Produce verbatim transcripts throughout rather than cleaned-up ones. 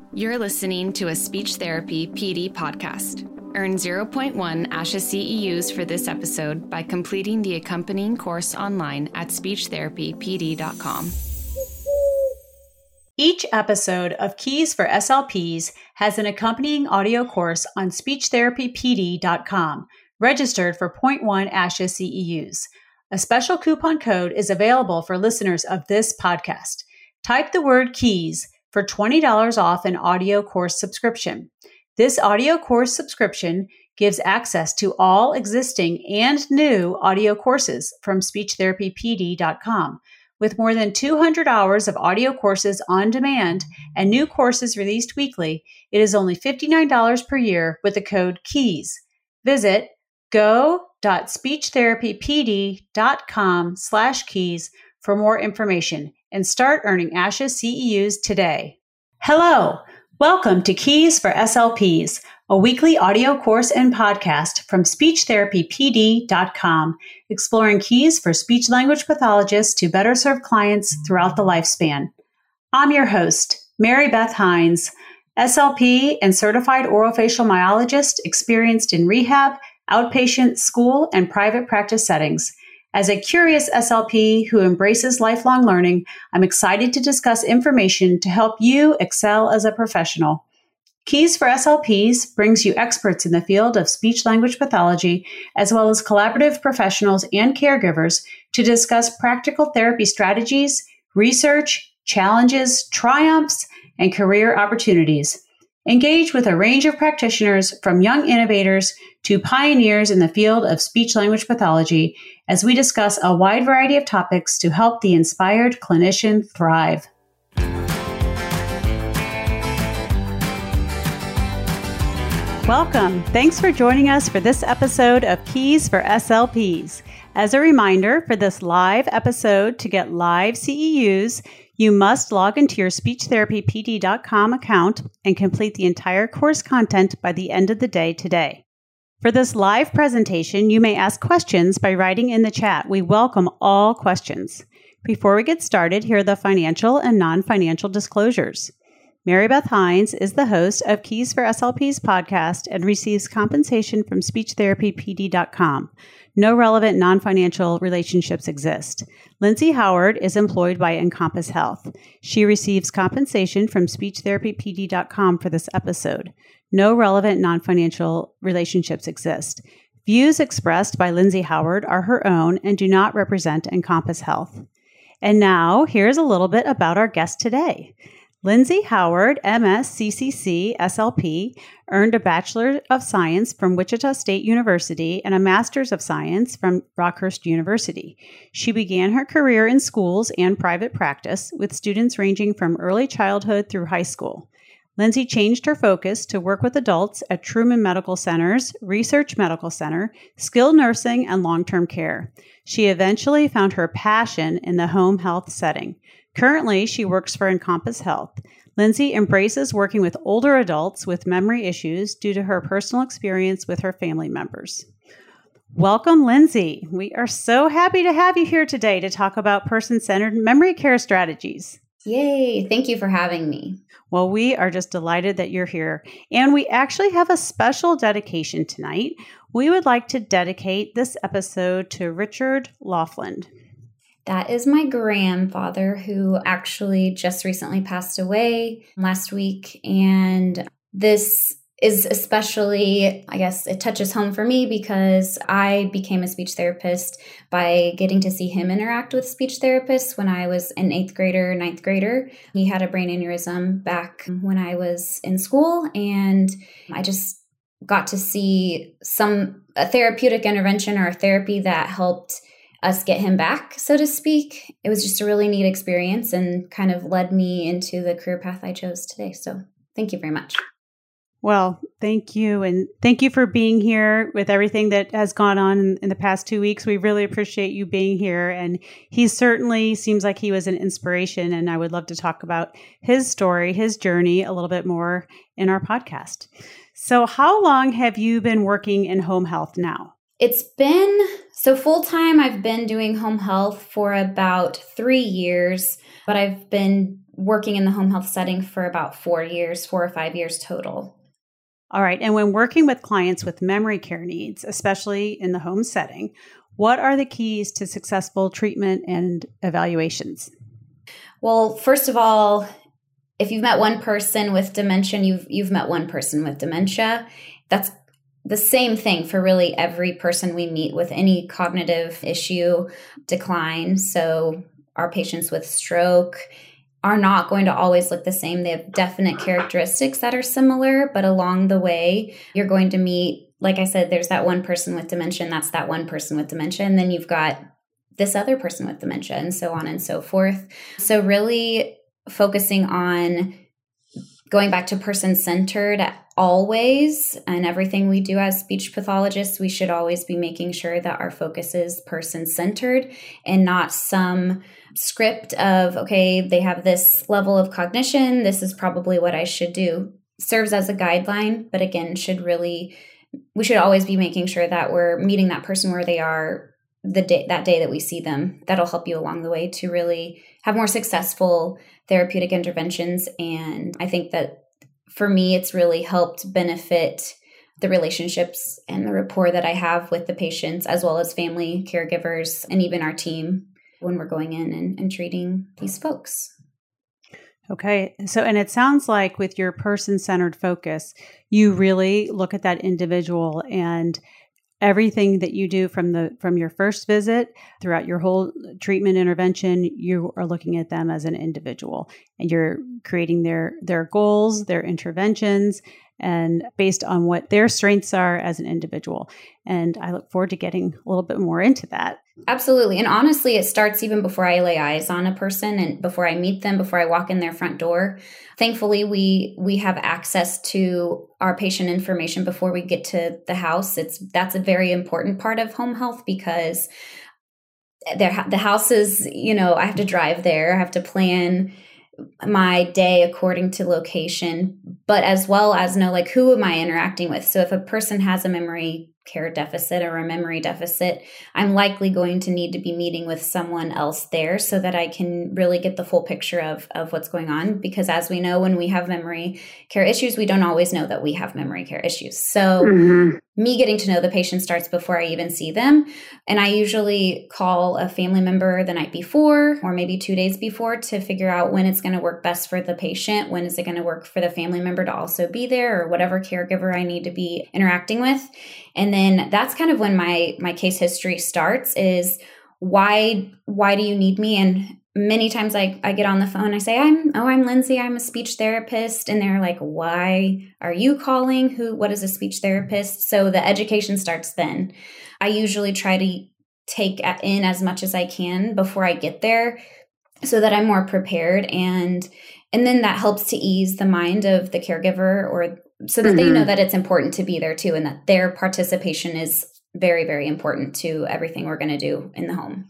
You're listening to a Speech Therapy P D podcast. Earn zero point one ASHA C E Us for this episode by completing the accompanying course online at speech therapy p d dot com. Each episode of Keys for S L Ps has an accompanying audio course on speech therapy p d dot com, registered for zero point one ASHA C E Us. A special coupon code is available for listeners of this podcast. Type the word KEYS for twenty dollars off an audio course subscription. This audio course subscription gives access to all existing and new audio courses from speech therapy p d dot com. With more than two hundred hours of audio courses on demand and new courses released weekly, it is only fifty-nine dollars per year with the code KEYS. Visit go.speechtherapypd.com slash keys for more information and start earning ASHA C E Us today. Hello, welcome to Keys for S L Ps, a weekly audio course and podcast from speech therapy p d dot com, exploring keys for speech-language pathologists to better serve clients throughout the lifespan. I'm your host, Mary Beth Hines, S L P and certified orofacial myologist experienced in rehab, outpatient, school, and private practice settings. As a curious S L P who embraces lifelong learning, I'm excited to discuss information to help you excel as a professional. Keys for S L Ps brings you experts in the field of speech-language pathology, as well as collaborative professionals and caregivers to discuss practical therapy strategies, research, challenges, triumphs, and career opportunities. Engage with a range of practitioners from young innovators to pioneers in the field of speech-language pathology as we discuss a wide variety of topics to help the inspired clinician thrive. Welcome. Thanks for joining us for this episode of Keys for S L Ps. As a reminder, for this live episode, to get live C E Us, you must log into your speech therapy p d dot com account and complete the entire course content by the end of the day today. For this live presentation, you may ask questions by writing in the chat. We welcome all questions. Before we get started, here are the financial and non-financial disclosures. Mary Beth Hines is the host of Keys for S L Ps podcast and receives compensation from speech therapy p d dot com. No relevant non-financial relationships exist. Lindsay Howard is employed by Encompass Health. She receives compensation from speech therapy p d dot com for this episode. No relevant non-financial relationships exist. Views expressed by Lindsay Howard are her own and do not represent Encompass Health. And now, here's a little bit about our guest today. Lindsay Howard, M S C C C, S L P, earned a Bachelor of Science from Wichita State University and a Master's of Science from Rockhurst University. She began her career in schools and private practice with students ranging from early childhood through high school. Lindsay changed her focus to work with adults at Truman Medical Center's Research Medical Center, skilled nursing, and long-term care. She eventually found her passion in the home health setting. Currently, she works for Encompass Health. Lindsay embraces working with older adults with memory issues due to her personal experience with her family members. Welcome, Lindsay. We are so happy to have you here today to talk about person-centered memory care strategies. Yay. Thank you for having me. Well, we are just delighted that you're here. And we actually have a special dedication tonight. We would like to dedicate this episode to Richard Laughlin. That is my grandfather, who actually just recently passed away last week. And this is especially, I guess, it touches home for me because I became a speech therapist by getting to see him interact with speech therapists when I was an eighth grader, ninth grader. He had a brain aneurysm back when I was in school, and I just got to see some a therapeutic intervention or a therapy that helped us get him back, so to speak. It was just a really neat experience and kind of led me into the career path I chose today. So thank you very much. Well, thank you. And thank you for being here with everything that has gone on in, in the past two weeks. We really appreciate you being here. And he certainly seems like he was an inspiration. And I would love to talk about his story, his journey a little bit more in our podcast. So how long have you been working in home health now? It's been, so full-time, I've been doing home health for about three years, but I've been working in the home health setting for about four years, four or five years total. All right. And when working with clients with memory care needs, especially in the home setting, what are the keys to successful treatment and evaluations? Well, first of all, if you've met one person with dementia, you've you've met one person with dementia. That's the same thing for really every person we meet with any cognitive issue decline. So our patients with stroke are not going to always look the same. They have definite characteristics that are similar, but along the way, you're going to meet, like I said, there's that one person with dementia, and that's that one person with dementia. And then you've got this other person with dementia, and so on and so forth. So really focusing on going back to person-centered always, and everything we do as speech pathologists, we should always be making sure that our focus is person-centered and not some script of, okay, they have this level of cognition, this is probably what I should do. Serves as a guideline, but again, should really, we should always be making sure that we're meeting that person where they are the day, that day that we see them. That'll help you along the way to really have more successful therapeutic interventions. And I think that for me, it's really helped benefit the relationships and the rapport that I have with the patients, as well as family, caregivers, and even our team when we're going in and, and treating these folks. Okay. So, and it sounds like with your person-centered focus, you really look at that individual, and everything that you do from the from your first visit throughout your whole treatment intervention, you are looking at them as an individual, and you're creating their their goals, their interventions, and based on what their strengths are as an individual. And I look forward to getting a little bit more into that. Absolutely. And honestly, it starts even before I lay eyes on a person and before I meet them, before I walk in their front door. Thankfully, we we have access to our patient information before we get to the house. It's that's a very important part of home health, because the house is, you know, I have to drive there. I have to plan my day according to location, but as well as know, like, who am I interacting with? So if a person has a memory care deficit or a memory deficit, I'm likely going to need to be meeting with someone else there so that I can really get the full picture of, of what's going on. Because as we know, when we have memory care issues, we don't always know that we have memory care issues. So mm-hmm. me getting to know the patient starts before I even see them. And I usually call a family member the night before or maybe two days before to figure out when it's going to work best for the patient. When is it going to work for the family member to also be there, or whatever caregiver I need to be interacting with. And then that's kind of when my my case history starts, is why why do you need me? And many times I, I get on the phone, I say, I'm oh, I'm Lindsay, I'm a speech therapist. And they're like, why are you calling? Who, what is a speech therapist? So the education starts then. I usually try to take in as much as I can before I get there so that I'm more prepared. And and then that helps to ease the mind of the caregiver, or so that mm-hmm. they know that it's important to be there too, and that their participation is very, very important to everything we're going to do in the home.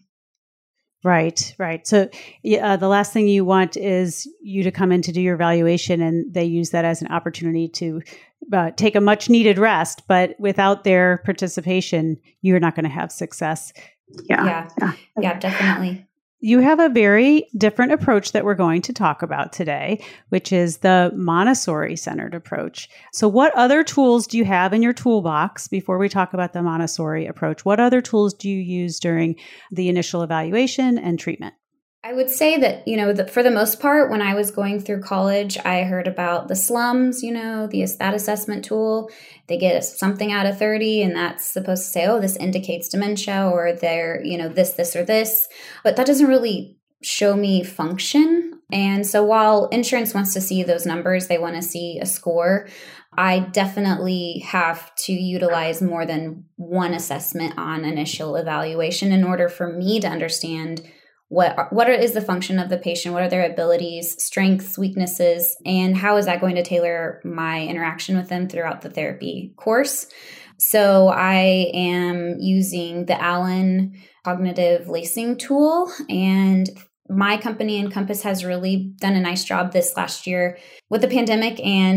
Right, right. So uh, the last thing you want is you to come in to do your evaluation, and they use that as an opportunity to uh, take a much needed rest. But without their participation, you're not going to have success. Yeah, yeah, yeah, yeah, definitely. You have a very different approach that we're going to talk about today, which is the Montessori-centered approach. So what other tools do you have in your toolbox before we talk about the Montessori approach? What other tools do you use during the initial evaluation and treatment? I would say that, you know, the, for the most part, when I was going through college, I heard about the SLUMS, you know, the that assessment tool. They get something out of thirty, and that's supposed to say, oh, this indicates dementia, or they're, you know, this, this, or this. But that doesn't really show me function. And so while insurance wants to see those numbers, they want to see a score, I definitely have to utilize more than one assessment on initial evaluation in order for me to understand What are, what are, is the function of the patient? What are their abilities, strengths, weaknesses, and how is that going to tailor my interaction with them throughout the therapy course? So I am using the Allen Cognitive Lacing Tool, and my company Encompass has really done a nice job this last year with the pandemic and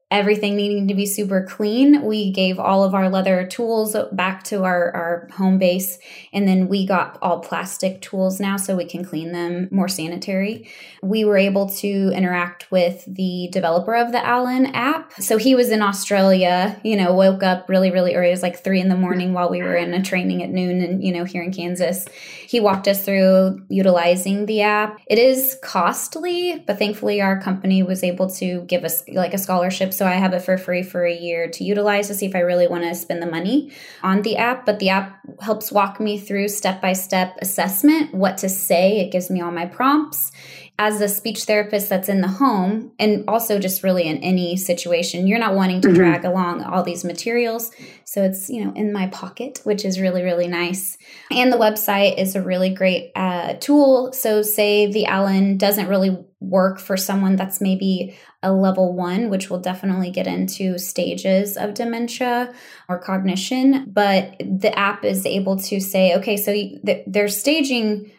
everything needing to be super clean, we gave all of our leather tools back to our, our home base. And then we got all plastic tools now so we can clean them more sanitary. We were able to interact with the developer of the Allen app. So he was in Australia, you know, woke up really, really early. It was like three in the morning while we were in a training at noon and, you know, here in Kansas. He walked us through utilizing the app. It is costly, but thankfully our company was able to give us like a scholarship. So I have it for free for a year to utilize to see if I really want to spend the money on the app. But the app helps walk me through step-by-step assessment, what to say. It gives me all my prompts. As a speech therapist that's in the home, and also just really in any situation, you're not wanting to mm-hmm. drag along all these materials. So it's, you know, in my pocket, which is really, really nice. And the website is a really great uh, tool. So say the Allen doesn't really work for someone that's maybe a level one, which we'll definitely get into stages of dementia or cognition. But the app is able to say, okay, so th- they're staging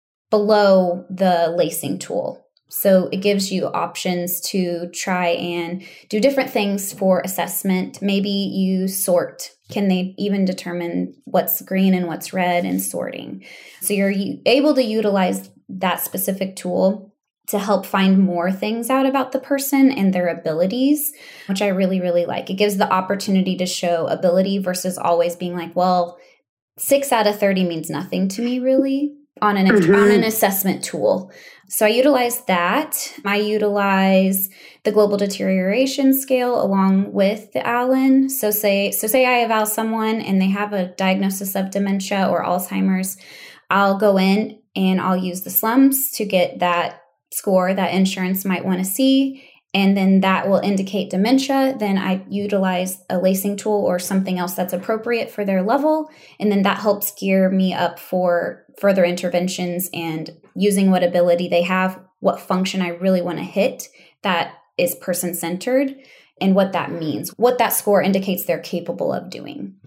below the lacing tool. So it gives you options to try and do different things for assessment. Maybe you sort. Can they even determine what's green and what's red in sorting? So you're able to utilize that specific tool to help find more things out about the person and their abilities, which I really, really like. It gives the opportunity to show ability versus always being like, well, six out of thirty means nothing to me, really. On an, mm-hmm. on an assessment tool. So I utilize that. I utilize the global deterioration scale along with the Allen. So say, so say I eval someone and they have a diagnosis of dementia or Alzheimer's. I'll go in and I'll use the slums to get that score that insurance might want to see. And then that will indicate dementia. Then I utilize a lacing tool or something else that's appropriate for their level. And then that helps gear me up for further interventions and using what ability they have, what function I really want to hit that is person-centered, and what that means, what that score indicates they're capable of doing.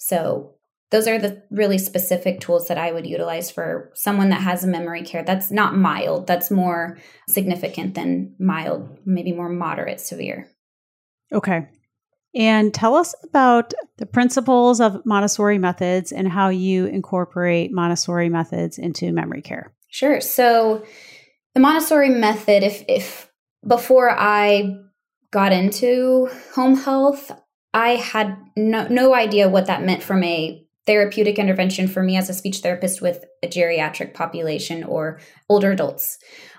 So those are the really specific tools that I would utilize for someone that has a memory care. That's not mild. That's more significant than mild, maybe more moderate, severe. Okay. And tell us about the principles of Montessori methods and how you incorporate Montessori methods into memory care. Sure. So the Montessori method, if, if before I got into home health, I had no, no idea what that meant from a therapeutic intervention for me as a speech therapist with a geriatric population or older adults.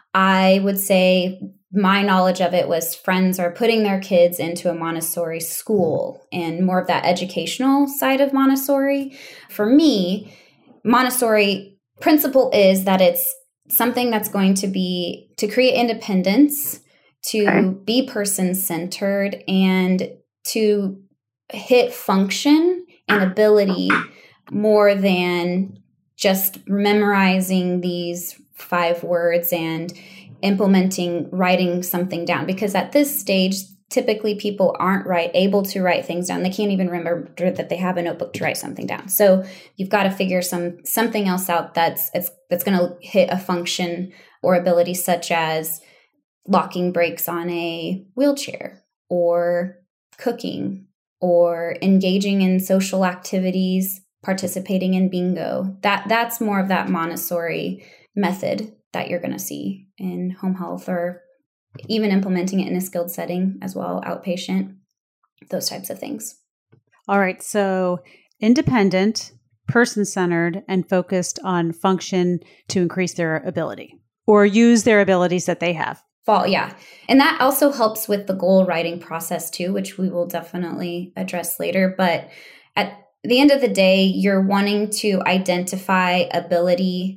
I would say my knowledge of it was friends are putting their kids into a Montessori school and more of that educational side of Montessori. For me, Montessori principle is that it's something that's going to be to create independence, to okay. be person-centered, and to hit function and ability more than just memorizing these five words and implementing writing something down. Because at this stage, typically people aren't right able to write things down. They can't even remember that they have a notebook to write something down. So you've got to figure some something else out that's it's, that's going to hit a function or ability, such as locking brakes on a wheelchair, or cooking, or engaging in social activities, participating in bingo. That that's more of that Montessori method that you're going to see in home health, or even implementing it in a skilled setting as well, outpatient, those types of things. All right. So independent, person-centered, and focused on function to increase their ability or use their abilities that they have. Fall, yeah. And that also helps with the goal writing process too, which we will definitely address later. But at the end of the day, you're wanting to identify ability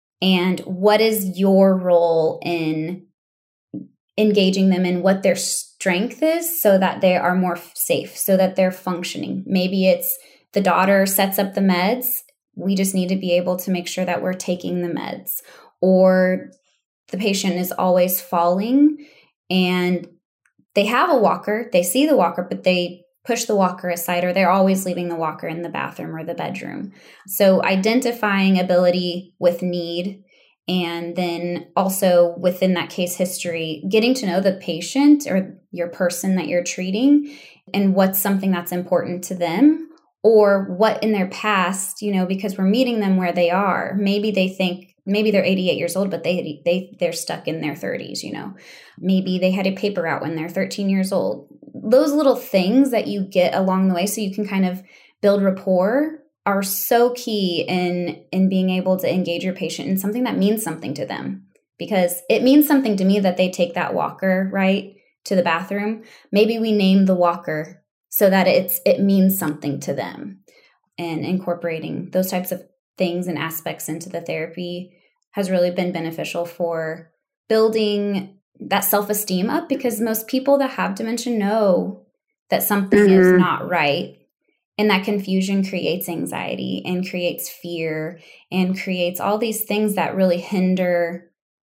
and what is your role in engaging them in what their strength is, so that they are more safe, so that they're functioning. Maybe it's the daughter sets up the meds. We just need to be able to make sure that we're taking the meds. Or the patient is always falling and they have a walker, they see the walker, but they push the walker aside, or they're always leaving the walker in the bathroom or the bedroom. So identifying ability with need And then also within that case history, getting to know the patient or your person that you're treating and what's something that's important to them, or what in their past, you know, because we're meeting them where they are. Maybe they think, maybe they're eighty-eight years old, but they, they, they're stuck in their thirties, you know. Maybe they had a paper out when they're thirteen years old. Those little things that you get along the way so you can kind of build rapport are so key in, in being able to engage your patient in something that means something to them. Because it means something to me that they take that walker, right, to the bathroom. Maybe we name the walker so that it's it means something to them. And incorporating those types of things and aspects into the therapy has really been beneficial for building that self-esteem up, because most people that have dementia know that something mm-hmm. is not right. And that confusion creates anxiety and creates fear and creates all these things that really hinder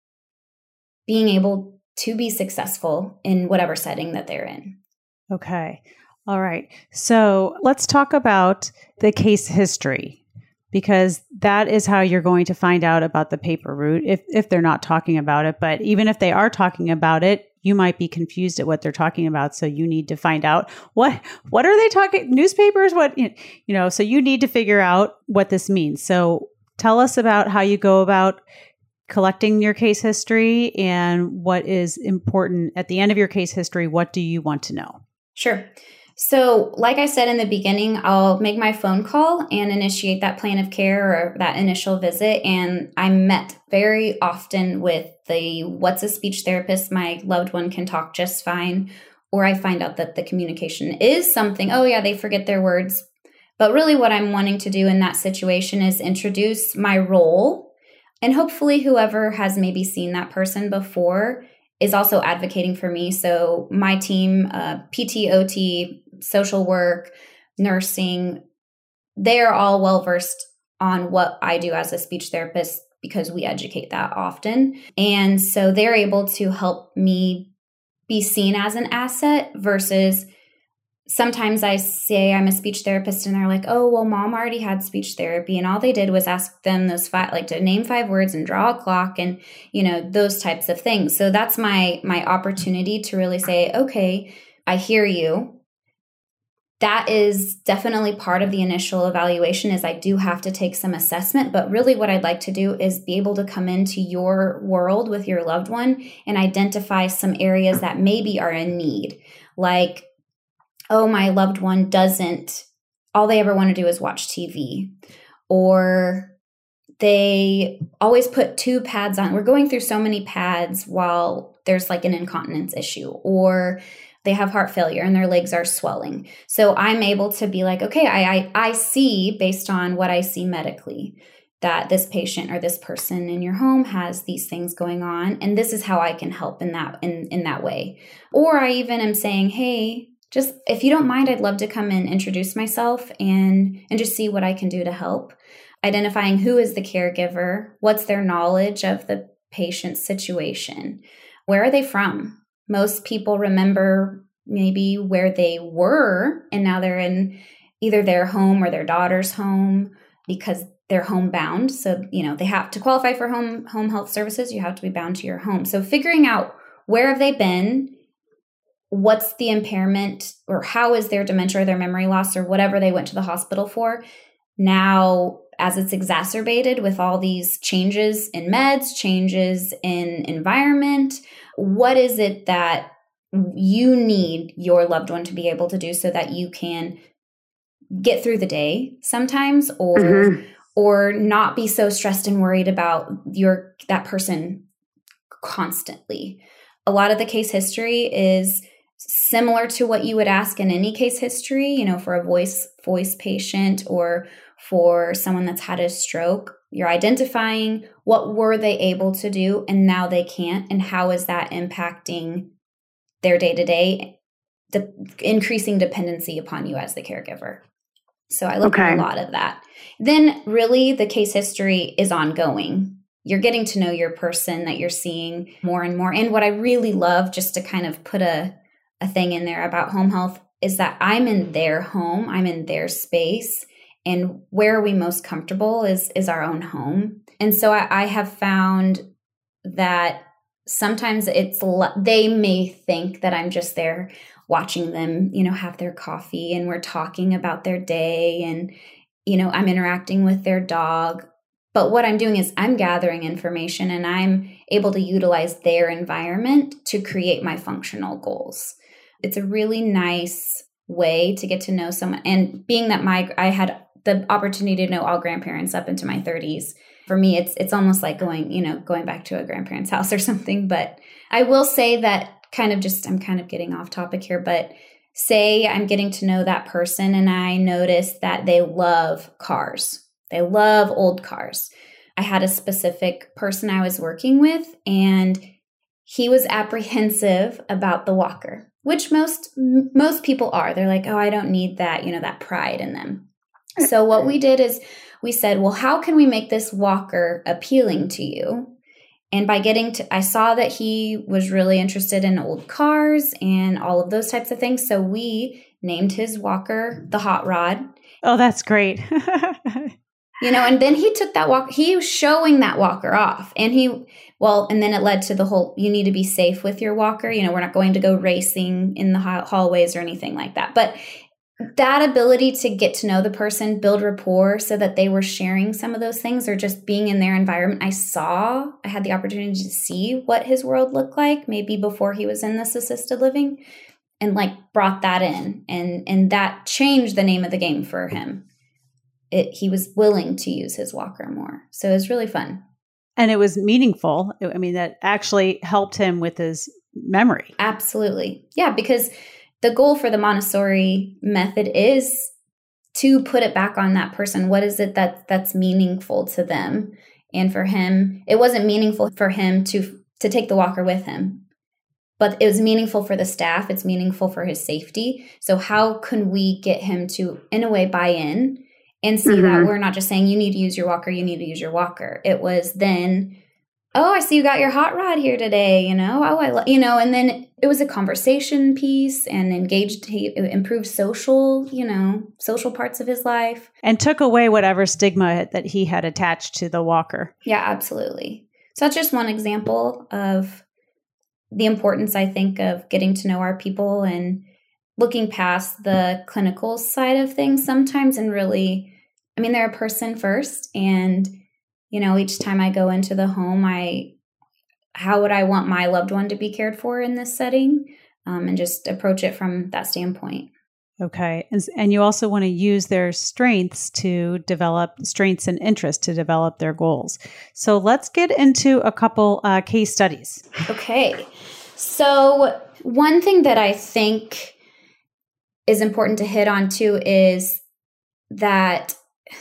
being able to be successful in whatever setting that they're in. Okay. All right. So let's talk about the case history, because that is how you're going to find out about the paper route if, if they're not talking about it. But even if they are talking about it, you might be confused at what they're talking about. So you need to find out what, what are they talking, newspapers, what, you know, so you need to figure out what this means. So tell us about how you go about collecting your case history and what is important at the end of your case history. What do you want to know? Sure. So like I said in the beginning, I'll make my phone call and initiate that plan of care or that initial visit. And I'm met very often with the what's a speech therapist, my loved one can talk just fine. Or I find out that the communication is something, oh yeah, they forget their words. But really what I'm wanting to do in that situation is introduce my role. And hopefully whoever has maybe seen that person before is also advocating for me. So my team, uh, P T, O T, social work, nursing, they're all well-versed on what I do as a speech therapist because we educate that often. And so they're able to help me be seen as an asset versus sometimes I say I'm a speech therapist and they're like, oh, well, mom already had speech therapy. And all they did was ask them those five, like to name five words and draw a clock and, you know, those types of things. So that's my, my opportunity to really say, okay, I hear you. That is definitely part of the initial evaluation is I do have to take some assessment, but really what I'd like to do is be able to come into your world with your loved one and identify some areas that maybe are in need. Like, oh, my loved one doesn't, all they ever want to do is watch T V, or they always put two pads on. We're going through so many pads while there's like an incontinence issue, or they have heart failure and their legs are swelling. So I'm able to be like, okay, I, I, I see based on what I see medically that this patient or this person in your home has these things going on. And this is how I can help in that, in, in that way. Or I even am saying, hey, just if you don't mind, I'd love to come and introduce myself and, and just see what I can do to help. Identifying who is the caregiver, what's their knowledge of the patient's situation, where are they from? Most people remember maybe where they were, and now they're in either their home or their daughter's home because they're homebound. So, you know, they have to qualify for home home health services. You have to be bound to your home. So figuring out where have they been, what's the impairment, or how is their dementia or their memory loss or whatever they went to the hospital for. Now, as it's exacerbated with all these changes in meds, changes in environment, what is it that you need your loved one to be able to do so that you can get through the day sometimes, or mm-hmm. or not be so stressed and worried about your that person constantly. A lot of the case history is similar to what you would ask in any case history, you know, for a voice voice patient or for someone that's had a stroke. You're identifying what were they able to do and now they can't, and how is that impacting their day-to-day, de- increasing dependency upon you as the caregiver. So I look okay. at a lot of that. Then really the case history is ongoing. You're getting to know your person that you're seeing more and more. And what I really love, just to kind of put a, a thing in there about home health, is that I'm in their home, I'm in their space. And where are we most comfortable is, is our own home. And so I, I have found that sometimes it's, they may think that I'm just there watching them, you know, have their coffee and we're talking about their day and, you know, I'm interacting with their dog. But what I'm doing is I'm gathering information and I'm able to utilize their environment to create my functional goals. It's a really nice way to get to know someone. And being that my, I had the opportunity to know all grandparents up into my thirties, for me, it's it's almost like going, you know, going back to a grandparent's house or something. But I will say that kind of just, I'm kind of getting off topic here, but say I'm getting to know that person and I notice that they love cars. They love old cars. I had a specific person I was working with and he was apprehensive about the walker, which most most people are. They're like, oh, I don't need that, you know, that pride in them. So what we did is we said, well, how can we make this walker appealing to you? And by getting to, I saw that he was really interested in old cars and all of those types of things. So we named his walker the Hot Rod. Oh, that's great. You know, and then he took that walk, he was showing that walker off. And he, well, and then it led to the whole, you need to be safe with your walker. You know, we're not going to go racing in the hallways or anything like that. But that ability to get to know the person, build rapport so that they were sharing some of those things or just being in their environment. I saw, I had the opportunity to see what his world looked like maybe before he was in this assisted living and like brought that in. And, and that changed the name of the game for him. It, he was willing to use his walker more. So it was really fun. And it was meaningful. I mean, that actually helped him with his memory. Absolutely. Yeah, because the goal for the Montessori method is to put it back on that person. What is it that that's meaningful to them? And for him, it wasn't meaningful for him to to take the walker with him, but it was meaningful for the staff. It's meaningful for his safety. So how can we get him to, in a way, buy in and see mm-hmm. that we're not just saying you need to use your walker, you need to use your walker. It was then, oh, I see you got your Hot Rod here today, you know, oh, I, lo-, you know, and then it was a conversation piece and engaged, he improved social, you know, social parts of his life. And took away whatever stigma that he had attached to the walker. Yeah, absolutely. So that's just one example of the importance, I think, of getting to know our people and looking past the clinical side of things sometimes and really, I mean, they're a person first. And, you know, each time I go into the home, I, how would I want my loved one to be cared for in this setting? Um, and just approach it from that standpoint. Okay. And, and you also want to use their strengths to develop strengths and interests to develop their goals. So let's get into a couple uh, case studies. Okay. So one thing that I think is important to hit on too is that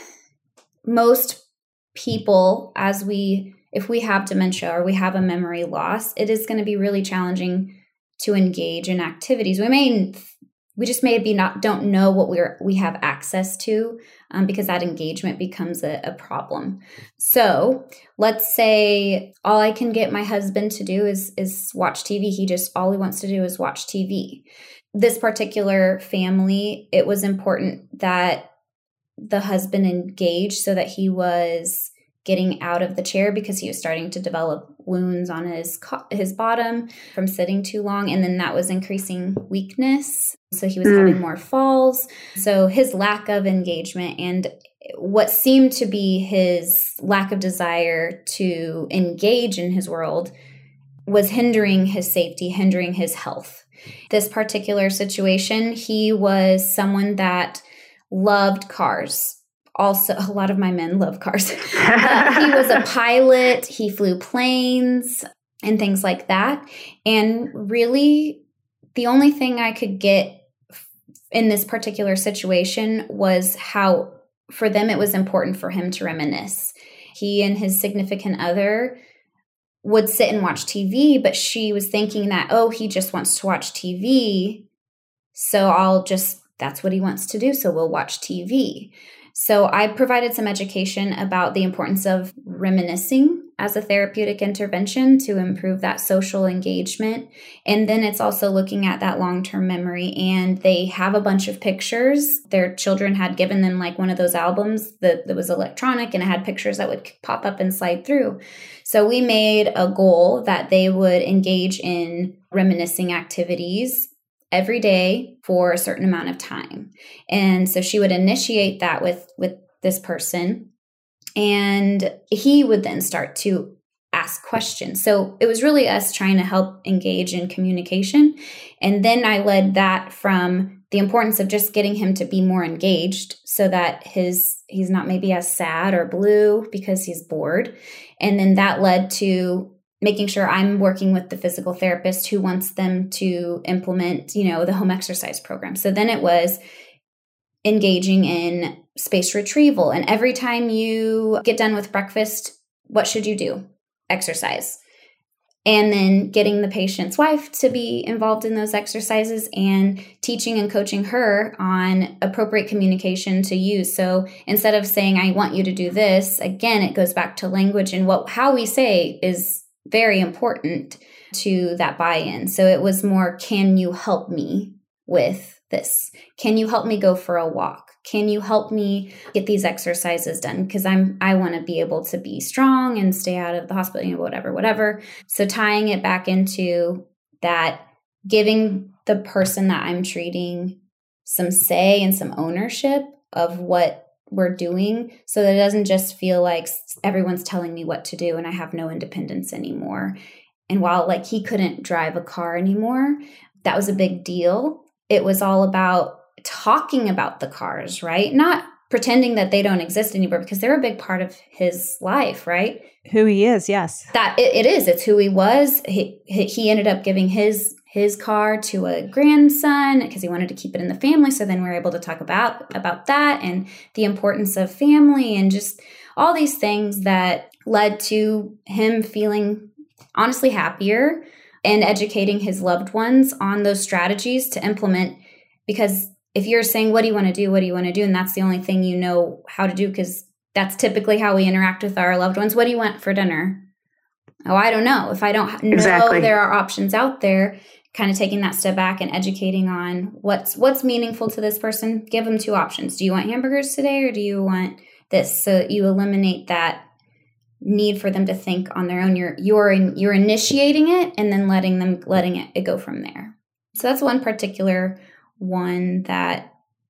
most people, as we, if we have dementia or we have a memory loss, it is going to be really challenging to engage in activities. We may, we just maybe not don't know what we're we have access to um, because that engagement becomes a, a problem. So let's say all I can get my husband to do is is watch T V. He just all he wants to do is watch T V. This particular family, it was important that the husband engaged so that he was getting out of the chair because he was starting to develop wounds on his his bottom from sitting too long. And then that was increasing weakness. So he was mm. having more falls. So his lack of engagement and what seemed to be his lack of desire to engage in his world was hindering his safety, hindering his health. This particular situation, he was someone that loved cars. Also, a lot of my men love cars. uh, he was a pilot. He flew planes and things like that. And really, the only thing I could get in this particular situation was how, for them, it was important for him to reminisce. He and his significant other would sit and watch T V, but she was thinking that, oh, he just wants to watch T V. So I'll just, that's what he wants to do. So we'll watch T V. So I provided some education about the importance of reminiscing as a therapeutic intervention to improve that social engagement. And then it's also looking at that long-term memory. And they have a bunch of pictures. Their children had given them like one of those albums that, that was electronic, and it had pictures that would pop up and slide through. So we made a goal that they would engage in reminiscing activities every day for a certain amount of time. And so she would initiate that with, with this person, and he would then start to ask questions. So it was really us trying to help engage in communication. And then I led that from the importance of just getting him to be more engaged so that his he's not maybe as sad or blue because he's bored. And then that led to making sure I'm working with the physical therapist who wants them to implement, you know, the home exercise program. So then it was engaging in space retrieval. And every time you get done with breakfast, what should you do? Exercise. And then getting the patient's wife to be involved in those exercises and teaching and coaching her on appropriate communication to use. So instead of saying, I want you to do this, again, it goes back to language, and what how we say is very important to that buy-in. So it was more, can you help me with this? Can you help me go for a walk? Can you help me get these exercises done? Because I'm I want to be able to be strong and stay out of the hospital, you know, whatever, whatever. So tying it back into that, giving the person that I'm treating some say and some ownership of what we're doing, so that it doesn't just feel like everyone's telling me what to do and I have no independence anymore. And while like he couldn't drive a car anymore, that was a big deal. It was all about talking about the cars, right? Not pretending that they don't exist anymore, because they're a big part of his life, right? Who he is, yes. That it, it is. It's who he was. He, he ended up giving his his car to a grandson because he wanted to keep it in the family. So then we were able to talk about, about that and the importance of family and just all these things that led to him feeling honestly happier and educating his loved ones on those strategies to implement. Because if you're saying, what do you want to do? What do you want to do? And that's the only thing you know how to do, because that's typically how we interact with our loved ones. What do you want for dinner? Oh, I don't know. If I don't know exactly. There are options out there, kind of taking that step back and educating on what's what's meaningful to this person. Give them two options. Do you want hamburgers today, or do you want this? So you eliminate that need for them to think on their own. You're you're in, you're initiating it and then letting them letting it, it go from there. So that's one particular one that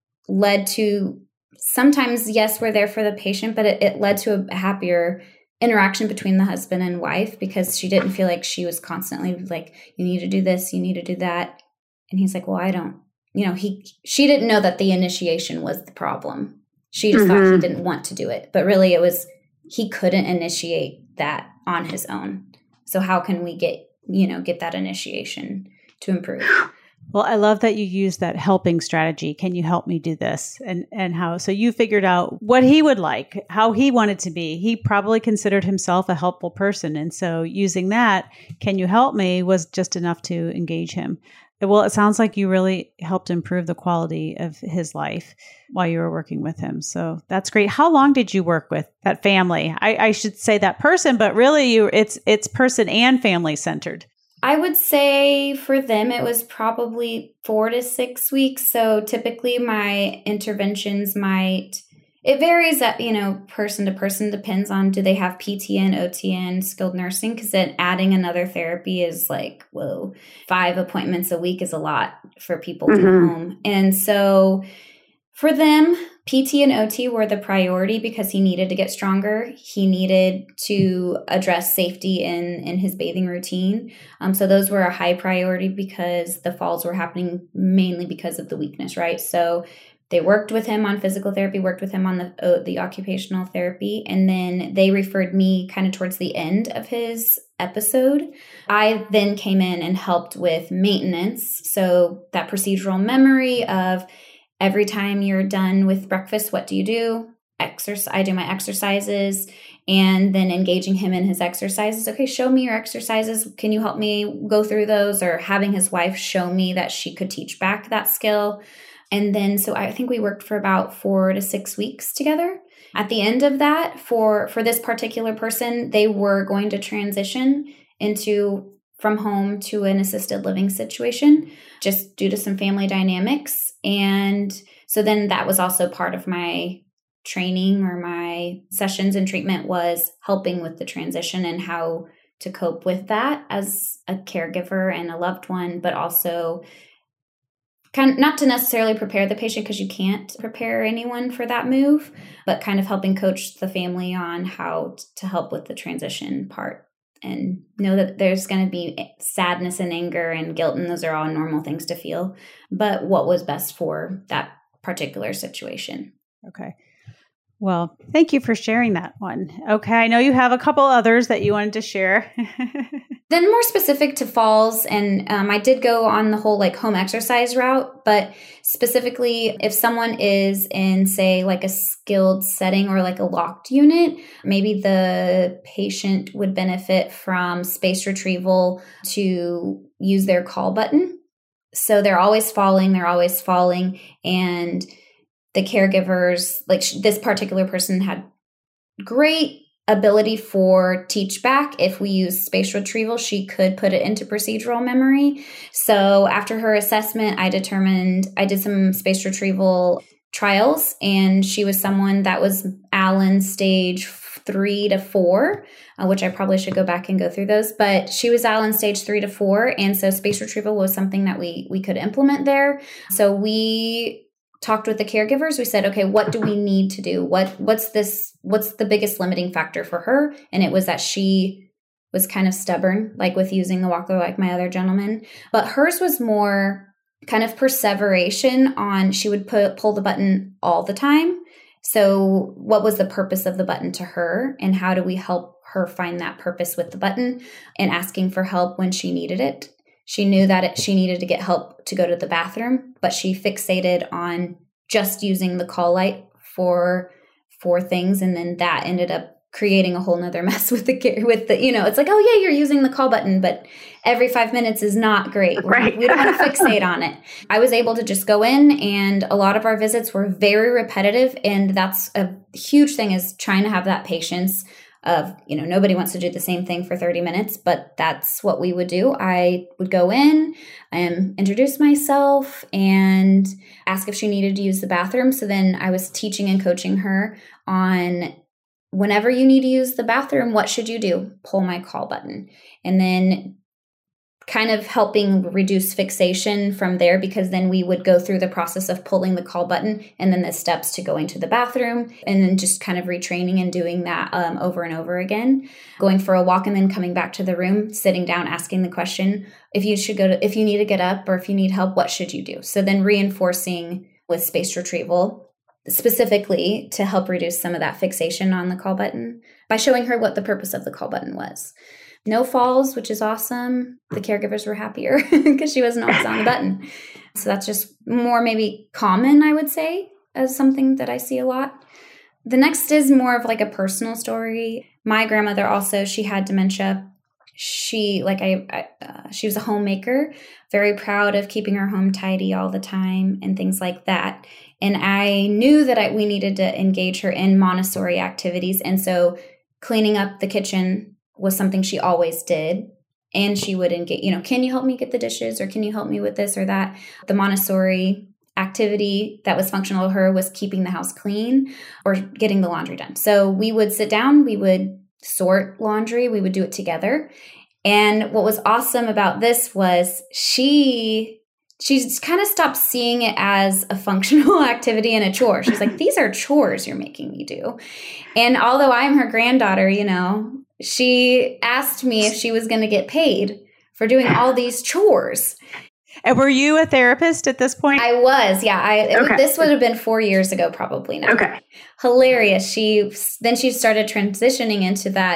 led to, sometimes, yes, we're there for the patient, but it, it led to a happier interaction between the husband and wife, because she didn't feel like she was constantly like, you need to do this, you need to do that. And he's like, well, I don't, you know, he, she didn't know that the initiation was the problem. She just mm-hmm. thought he didn't want to do it, but really it was, he couldn't initiate that on his own. So how can we get, you know, get that initiation to improve? Well, I love that you use that helping strategy. Can you help me do this? And and how, so you figured out what he would like, how he wanted to be. He probably considered himself a helpful person. And so using that, can you help me, was just enough to engage him. Well, it sounds like you really helped improve the quality of his life while you were working with him. So that's great. How long did you work with that family? I, I should say that person, but really you it's it's person and family centered. I would say for them, it was probably four to six weeks. So typically my interventions might, it varies at, you know, person to person, depends on, do they have P T N, O T N, skilled nursing? Because then adding another therapy is like, whoa, five appointments a week is a lot for people mm-hmm. to come home. And so for them, P T and O T were the priority because he needed to get stronger. He needed to address safety in, in his bathing routine. Um, so those were a high priority because the falls were happening mainly because of the weakness, right? So they worked with him on physical therapy, worked with him on the uh, the occupational therapy, and then they referred me kind of towards the end of his episode. I then came in and helped with maintenance. So that procedural memory of, every time you're done with breakfast, what do you do? Exercise. I do my exercises, and then engaging him in his exercises. Okay, show me your exercises. Can you help me go through those? Or having his wife show me that she could teach back that skill. And then, so I think we worked for about four to six weeks together. At the end of that, for, for this particular person, they were going to transition into from home to an assisted living situation, just due to some family dynamics. And so then that was also part of my training or my sessions and treatment, was helping with the transition and how to cope with that as a caregiver and a loved one, but also kind of not to necessarily prepare the patient, because you can't prepare anyone for that move, but kind of helping coach the family on how to help with the transition part, and know that there's going to be sadness and anger and guilt, and those are all normal things to feel, but what was best for that particular situation. Okay. Well, thank you for sharing that one. Okay. I know you have a couple others that you wanted to share. Then more specific to falls, and um, I did go on the whole like home exercise route, but specifically if someone is in, say, like a skilled setting or like a locked unit, maybe the patient would benefit from space retrieval to use their call button. So they're always falling, they're always falling, and the caregivers, like sh- this particular person had great ability for teach back. If we use space retrieval, she could put it into procedural memory. So after her assessment, I determined, I did some space retrieval trials, and she was someone that was Allen stage three to four, uh, which I probably should go back and go through those, but she was Allen stage three to four. And so space retrieval was something that we, we could implement there. So we talked with the caregivers. We said, okay, what do we need to do? What, what's this, what's the biggest limiting factor for her? And it was that she was kind of stubborn, like with using the walker, like my other gentleman, but hers was more kind of perseveration on, she would put, pull the button all the time. So what was the purpose of the button to her, and how do we help her find that purpose with the button, and asking for help when she needed it. She knew that it, she needed to get help to go to the bathroom, but she fixated on just using the call light for for things, and then that ended up creating a whole nother mess with the with the you know it's like, oh yeah, you're using the call button, but every five minutes is not great. Right. We don't want to fixate on it. I was able to just go in, and a lot of our visits were very repetitive, and that's a huge thing, is trying to have that patience of, you know, nobody wants to do the same thing for thirty minutes, but that's what we would do. I would go in and introduce myself and ask if she needed to use the bathroom. So then I was teaching and coaching her on, whenever you need to use the bathroom, what should you do? Pull my call button. And then kind of helping reduce fixation from there, because then we would go through the process of pulling the call button and then the steps to going to the bathroom, and then just kind of retraining and doing that um, over and over again, going for a walk and then coming back to the room, sitting down, asking the question, if you should go to, if you need to get up or if you need help, what should you do? So then reinforcing with space retrieval specifically to help reduce some of that fixation on the call button by showing her what the purpose of the call button was. No falls, which is awesome. The caregivers were happier because she wasn't always on the button. So that's just more maybe common, I would say, as something that I see a lot. The next is more of like a personal story. My grandmother also, she had dementia. She, like I, I uh, she was a homemaker, very proud of keeping her home tidy all the time and things like that. And I knew that I, we needed to engage her in Montessori activities. And so cleaning up the kitchen was something she always did. And she would engage, you know, can you help me get the dishes, or can you help me with this or that? The Montessori activity that was functional to her was keeping the house clean or getting the laundry done. So we would sit down, we would sort laundry, we would do it together. And what was awesome about this was she she kind of stopped seeing it as a functional activity and a chore. She's like, these are chores you're making me do. And although I'm her granddaughter, you know, she asked me if she was going to get paid for doing all these chores. And were you a therapist at this point? I was, yeah. I it, okay. This would have been four years ago, probably now. Okay. Hilarious. She then she started transitioning into that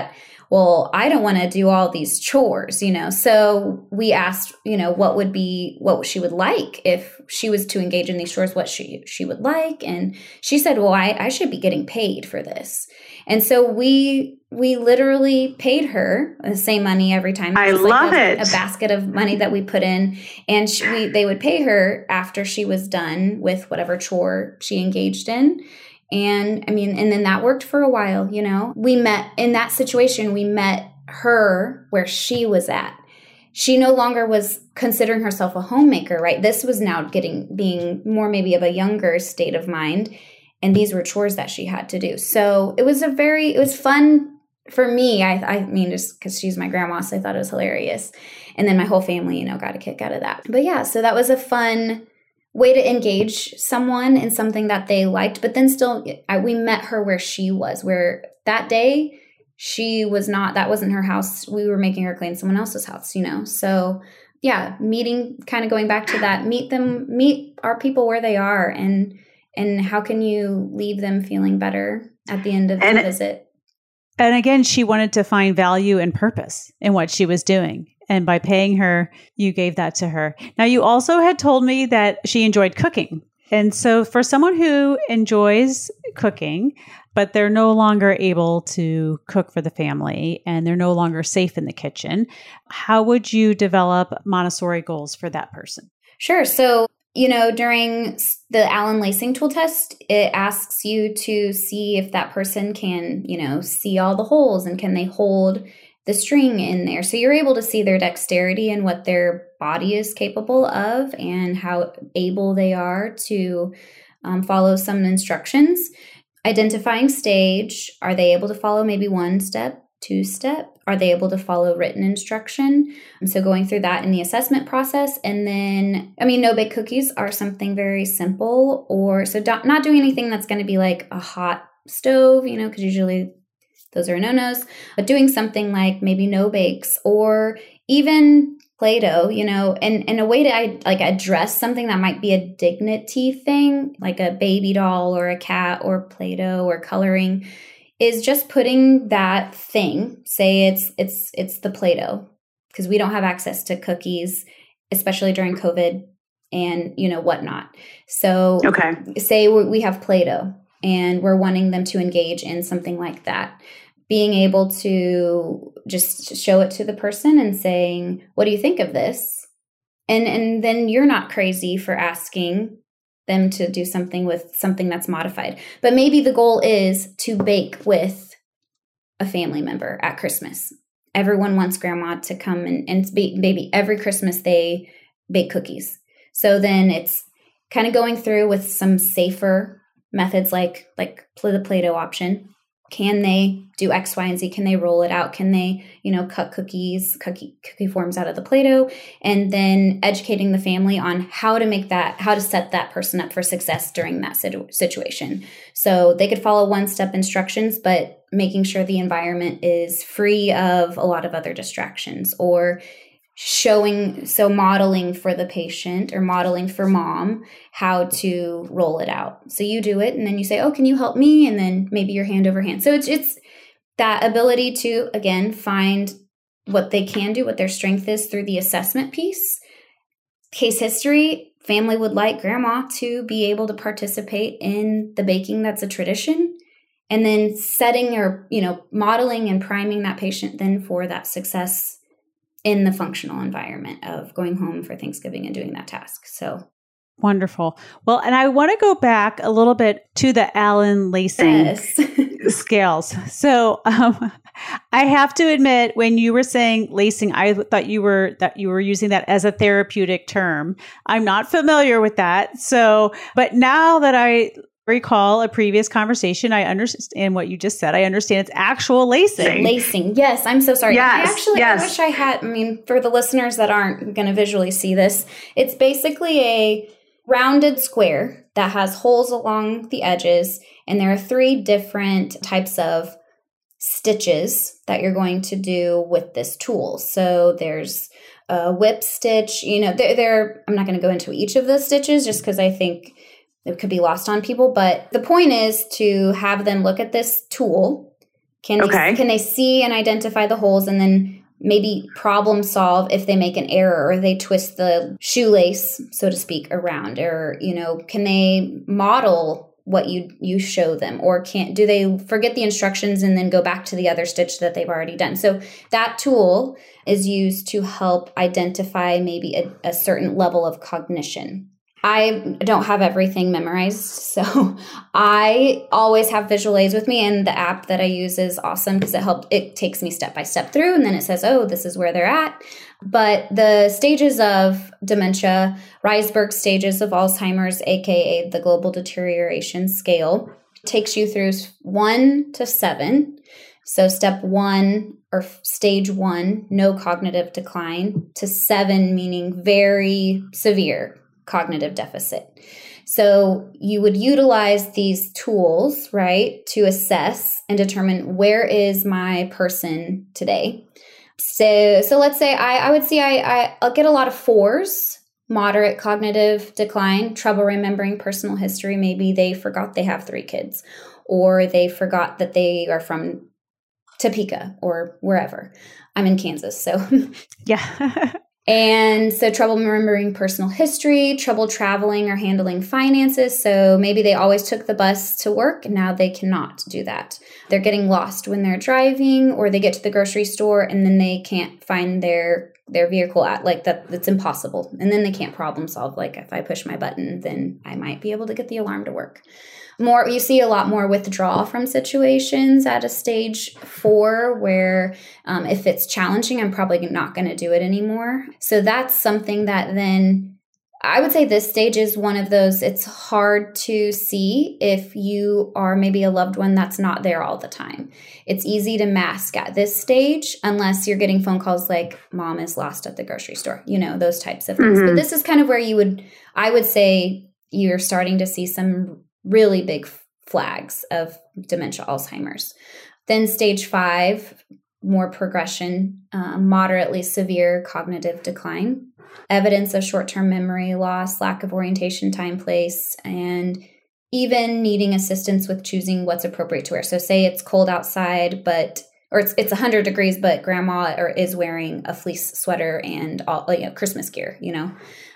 well, I don't want to do all these chores, you know? So we asked, you know, what would be, what she would like if she was to engage in these chores, what she, she would like. And she said, well, I, I should be getting paid for this. And so we, we literally paid her the same money every time. I love like a, it. A basket of money that we put in, and she, we, they would pay her after she was done with whatever chore she engaged in. And I mean, and then that worked for a while, you know, we met in that situation. We met her where she was at. She no longer was considering herself a homemaker, right? This was now getting, being more maybe of a younger state of mind. And these were chores that she had to do. So it was a very, it was fun for me. I, I mean, just because she's my grandma, so I thought it was hilarious. And then my whole family, you know, got a kick out of that. But yeah, so that was a fun way to engage someone in something that they liked, but then still I, we met her where she was, where that day she was not, that wasn't her house. We were making her clean someone else's house, you know? So yeah, meeting, kind of going back to that, meet them, meet our people where they are, and, and how can you leave them feeling better at the end of and, the visit? And again, she wanted to find value and purpose in what she was doing. And by paying her, you gave that to her. Now, you also had told me that she enjoyed cooking. And so for someone who enjoys cooking, but they're no longer able to cook for the family and they're no longer safe in the kitchen, how would you develop Montessori goals for that person? Sure. So, you know, during the Allen Lacing tool test, it asks you to see if that person can, you know, see all the holes and can they hold the string in there. So you're able to see their dexterity and what their body is capable of and how able they are to um, follow some instructions. Identifying stage. Are they able to follow maybe one step, two step? Are they able to follow written instruction? And so going through that in the assessment process. And then, I mean, no-bake cookies are something very simple, or so do, not doing anything that's going to be like a hot stove, you know, because usually those are no-nos, but doing something like maybe no bakes or even Play-Doh, you know, and, and a way to I, like address something that might be a dignity thing, like a baby doll or a cat or Play-Doh or coloring, is just putting that thing, say it's it's it's the Play-Doh, because we don't have access to cookies, especially during COVID and, you know, whatnot. So okay. Say we have Play-Doh and we're wanting them to engage in something like that. Being able to just show it to the person and saying, what do you think of this? And and then you're not crazy for asking them to do something with something that's modified. But maybe the goal is to bake with a family member at Christmas. Everyone wants grandma to come and, and be, maybe every Christmas they bake cookies. So then it's kind of going through with some safer methods like like the Play-Doh option. Can they do X, Y, and Z? Can they roll it out? Can they, you know, cut cookies, cookie cookie forms out of the Play-Doh? And then educating the family on how to make that, how to set that person up for success during that situ- situation. So they could follow one-step instructions, but making sure the environment is free of a lot of other distractions, or showing, so modeling for the patient or modeling for mom how to roll it out. So you do it and then you say, oh, can you help me? And then maybe you're hand over hand. So it's it's that ability to, again, find what they can do, what their strength is through the assessment piece. Case history, family would like grandma to be able to participate in the baking that's a tradition. And then setting or, you know, modeling and priming that patient then for that success in the functional environment of going home for Thanksgiving and doing that task. So wonderful. Well, and I want to go back a little bit to the Allen Lacing yes. scales. So um, I have to admit, when you were saying lacing, I thought you were that you were using that as a therapeutic term. I'm not familiar with that. So, but now that I recall a previous conversation, I understand what you just said. I understand it's actual lacing. Lacing. Yes. I'm so sorry. Yes, I actually, yes. I wish I had, I mean, for the listeners that aren't going to visually see this, it's basically a rounded square that has holes along the edges. And there are three different types of stitches that you're going to do with this tool. So there's a whip stitch, you know, there, there I'm not going to go into each of the stitches just because I think it could be lost on people. But the point is to have them look at this tool Can okay. they, can they see and identify the holes and then maybe problem solve if they make an error or they twist the shoelace, so to speak, around? Or, you know, can they model what you you show them? Or can't do they forget the instructions and then go back to the other stitch that they've already done? So that tool is used to help identify maybe a, a certain level of cognition. I don't have everything memorized, so I always have visual aids with me, and the app that I use is awesome because it helps. It takes me step by step through, and then it says, oh, this is where they're at. But the stages of dementia, Reisberg stages of Alzheimer's, aka the Global Deterioration Scale, takes you through one to seven. So step one or stage one, no cognitive decline, to seven, meaning very severe cognitive deficit. So you would utilize these tools, right, to assess and determine where is my person today. So so let's say I, I would see I, I, I'll get a lot of fours, moderate cognitive decline, trouble remembering personal history. Maybe they forgot they have three kids, or they forgot that they are from Topeka or wherever. I'm in Kansas, so yeah. And so trouble remembering personal history, trouble traveling or handling finances. So maybe they always took the bus to work and now they cannot do that. They're getting lost when they're driving, or they get to the grocery store and then they can't find their their vehicle at like that. That's impossible. And then they can't problem solve. Like if I push my button, then I might be able to get the alarm to work. More, you see a lot more withdrawal from situations at a stage four where um, if it's challenging, I'm probably not going to do it anymore. So that's something that then I would say this stage is one of those, it's hard to see if you are maybe a loved one that's not there all the time. It's easy to mask at this stage unless you're getting phone calls like mom is lost at the grocery store, you know, those types of things. Mm-hmm. But this is kind of where you would, I would say you're starting to see some really big flags of dementia, Alzheimer's. Then stage five, more progression, uh, moderately severe cognitive decline, evidence of short-term memory loss, lack of orientation, time, place, and even needing assistance with choosing what's appropriate to wear. So say it's cold outside, but or it's it's one hundred degrees, but grandma or is wearing a fleece sweater and all, you know, Christmas gear, you know.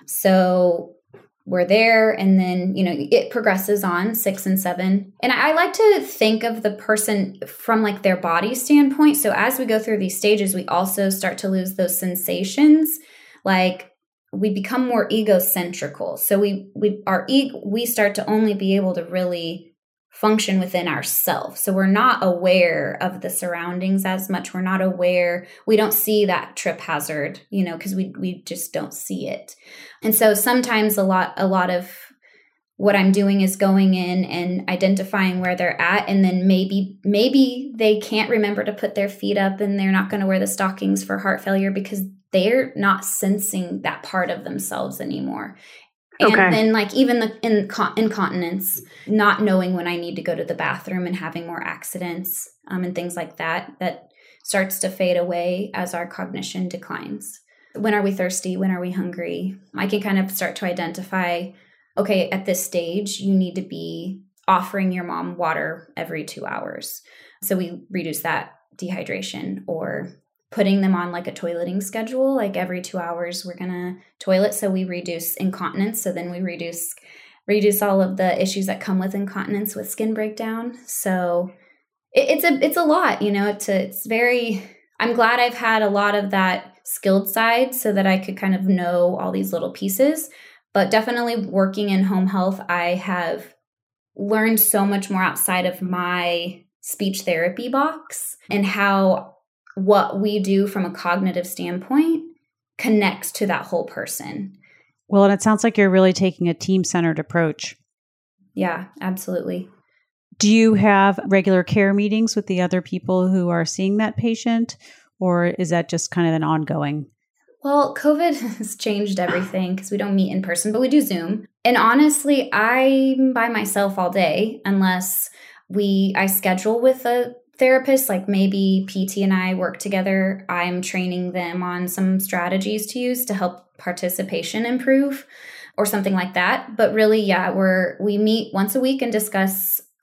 So we're there, and then, you know, it progresses on six and seven. And I like to think of the person from like their body standpoint. So as we go through these stages, we also start to lose those sensations. Like we become more egocentrical. So we, we, our ego, we start to only be able to really function within ourselves. So we're not aware of the surroundings as much. We're not aware. We don't see that trip hazard, you know, because we we just don't see it. And so sometimes a lot a lot of what I'm doing is going in and identifying where they're at, and then maybe maybe they can't remember to put their feet up and they're not going to wear the stockings for heart failure because they're not sensing that part of themselves anymore. And okay. then like even the in, incontinence, not knowing when I need to go to the bathroom and having more accidents um, and things like that, that starts to fade away as our cognition declines. When are we thirsty? When are we hungry? I can kind of start to identify, okay, at this stage, you need to be offering your mom water every two hours. So we reduce that dehydration, or putting them on like a toileting schedule, like every two hours we're going to toilet. So we reduce incontinence. So then we reduce, reduce all of the issues that come with incontinence with skin breakdown. So it, it's a, it's a lot, you know, it's, a, it's very, I'm glad I've had a lot of that skilled side so that I could kind of know all these little pieces, but definitely working in home health, I have learned so much more outside of my speech therapy box, and how what we do from a cognitive standpoint connects to that whole person. Well, and it sounds like you're really taking a team-centered approach. Yeah, absolutely. Do you have regular care meetings with the other people who are seeing that patient, or is that just kind of an ongoing? Well, COVID has changed everything because we don't meet in person, but we do Zoom. And honestly, I'm by myself all day unless we I schedule with a therapists, like maybe P T and I work together. I'm training them on some strategies to use to help participation improve or something like that. But really, yeah, we're we meet once a week and discuss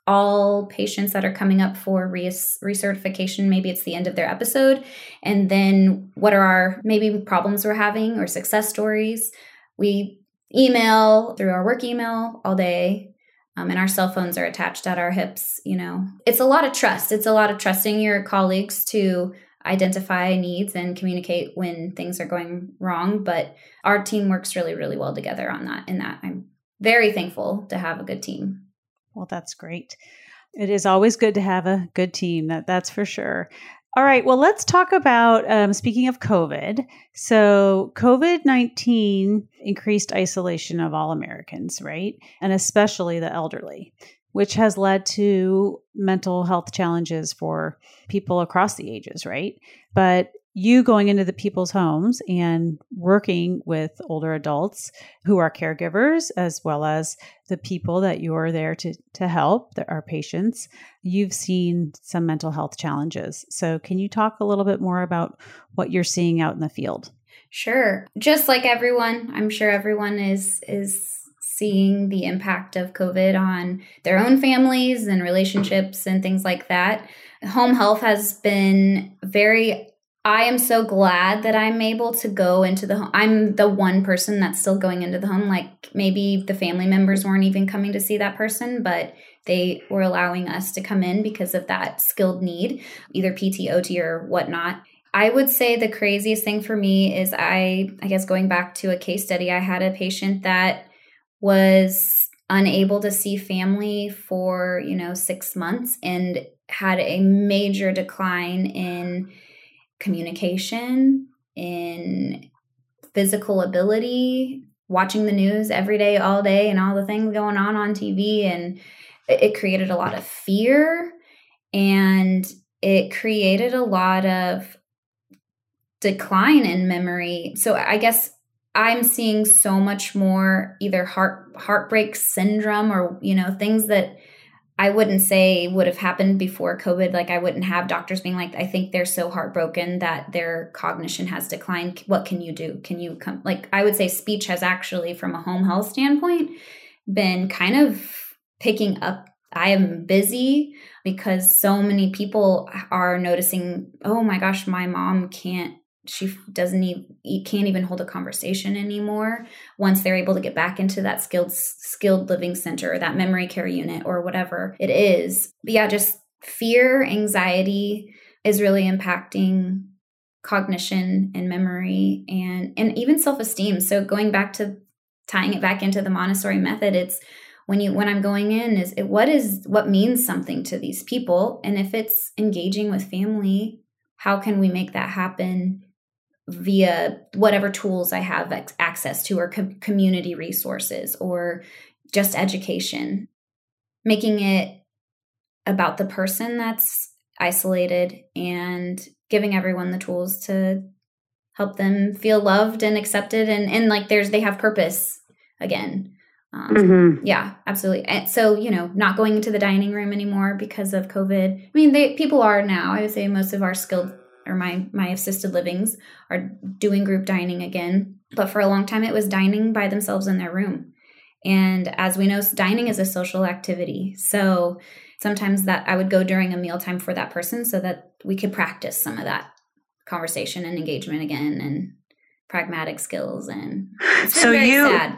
all patients that are coming up for re- recertification, maybe it's the end of their episode. And then what are our maybe problems we're having or success stories? We email through our work email all day. Um, and our cell phones are attached at our hips. You know, it's a lot of trust. It's a lot of trusting your colleagues to identify needs and communicate when things are going wrong. But our team works really, really well together on that. And that I'm very thankful to have a good team. Well, that's great. It is always good to have a good team. That that's for sure. All right. Well, let's talk about, um, speaking of COVID. So COVID nineteen increased isolation of all Americans, right? And especially the elderly, which has led to mental health challenges for people across the ages, right? But you going into the people's homes and working with older adults who are caregivers, as well as the people that you're there to, to help, that are patients, you've seen some mental health challenges. So can you talk a little bit more about what you're seeing out in the field? Sure. Just like everyone, I'm sure everyone is is seeing the impact of COVID on their own families and relationships and things like that. Home health has been very I am so glad that I'm able to go into the home. I'm the one person that's still going into the home. Like maybe the family members weren't even coming to see that person, but they were allowing us to come in because of that skilled need, either P T, O T, or whatnot. I would say the craziest thing for me is I, I guess going back to a case study, I had a patient that was unable to see family for, you know, six months and had a major decline in communication, in physical ability, watching the news every day, all day, and all the things going on on T V. And it created a lot of fear, and it created a lot of decline in memory. So I guess I'm seeing so much more either heart heartbreak syndrome or, you know, things that I wouldn't say would have happened before COVID. Like I wouldn't have doctors being like, I think they're so heartbroken that their cognition has declined. What can you do? Can you come? Like I would say speech has actually, from a home health standpoint, been kind of picking up. I am busy because so many people are noticing, oh my gosh, my mom can't, she doesn't even, can't even hold a conversation anymore once they're able to get back into that skilled, skilled living center or that memory care unit or whatever it is. But yeah, just fear, anxiety is really impacting cognition and memory and, and even self-esteem. So going back to tying it back into the Montessori method, it's when you, when I'm going in is it, what is, what means something to these people? And if it's engaging with family, how can we make that happen via whatever tools I have access to, or com- community resources, or just education, making it about the person that's isolated and giving everyone the tools to help them feel loved and accepted. And, and like there's, they have purpose again. Um, mm-hmm. Yeah, absolutely. And so, you know, not going into the dining room anymore because of COVID. I mean, they, people are now, I would say most of our skilled or my, my assisted livings are doing group dining again. But for a long time, it was dining by themselves in their room. And as we know, dining is a social activity. So sometimes that I would go during a mealtime for that person so that we could practice some of that conversation and engagement again and pragmatic skills. And it's been so very you, sad.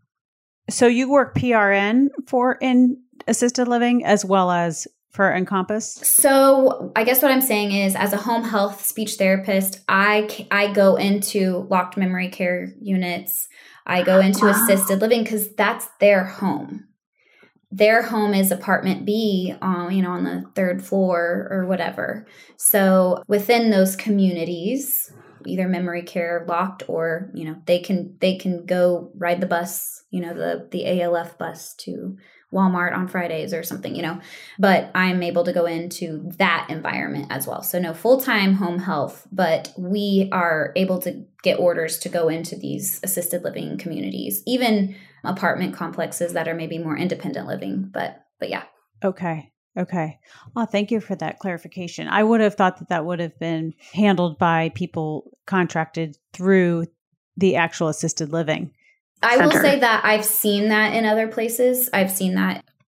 So you work P R N for in assisted living as well as for Encompass? So I guess what I'm saying is, as a home health speech therapist, I, I go into locked memory care units. I go into wow. assisted living because that's their home. Their home is apartment B, um, you know, on the third floor or whatever. So within those communities, either memory care locked or, you know, they can they can go ride the bus, you know, the the A L F bus to Walmart on Fridays or something, you know, but I'm able to go into that environment as well. So no full-time home health, but we are able to get orders to go into these assisted living communities, even apartment complexes that are maybe more independent living. But, but yeah. Okay. Okay. Well, thank you for that clarification. I would have thought that that would have been handled by people contracted through the actual assisted living I center. will say that I've seen that in other places. I've seen that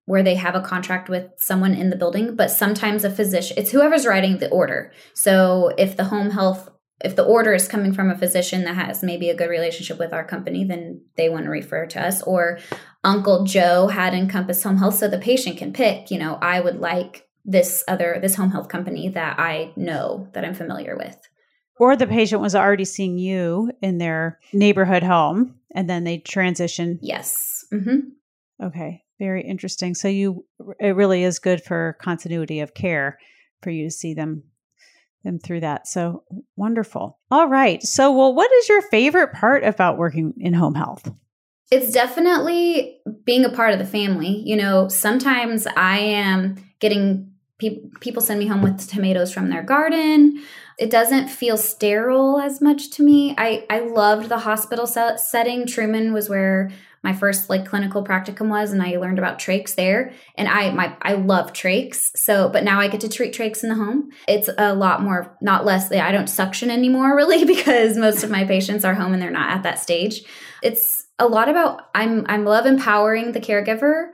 where they have a contract with someone in the building, but sometimes a physician, it's whoever's writing the order. So if the home health, if the order is coming from a physician that has maybe a good relationship with our company, then they want to refer to us. Or Uncle Joe had Encompass Home Health, so the patient can pick, you know, I would like this other, this home health company that I know, that I'm familiar with. Or the patient was already seeing you in their neighborhood home and then they transition. Yes. Mm-hmm. Okay. Very interesting. So you, it really is good for continuity of care for you to see them, them through that. So wonderful. All right. So, well, what is your favorite part about working in home health? It's definitely being a part of the family. You know, sometimes I am getting pe- people send me home with tomatoes from their garden. It doesn't feel sterile as much to me. I, I loved the hospital set- setting. Truman was where my first like clinical practicum was, and I learned about trachs there. And I my I love trachs. So, but now I get to treat trachs in the home. It's a lot more, not less. I don't suction anymore really because most of my patients are home and they're not at that stage. It's a lot about I'm I'm love empowering the caregiver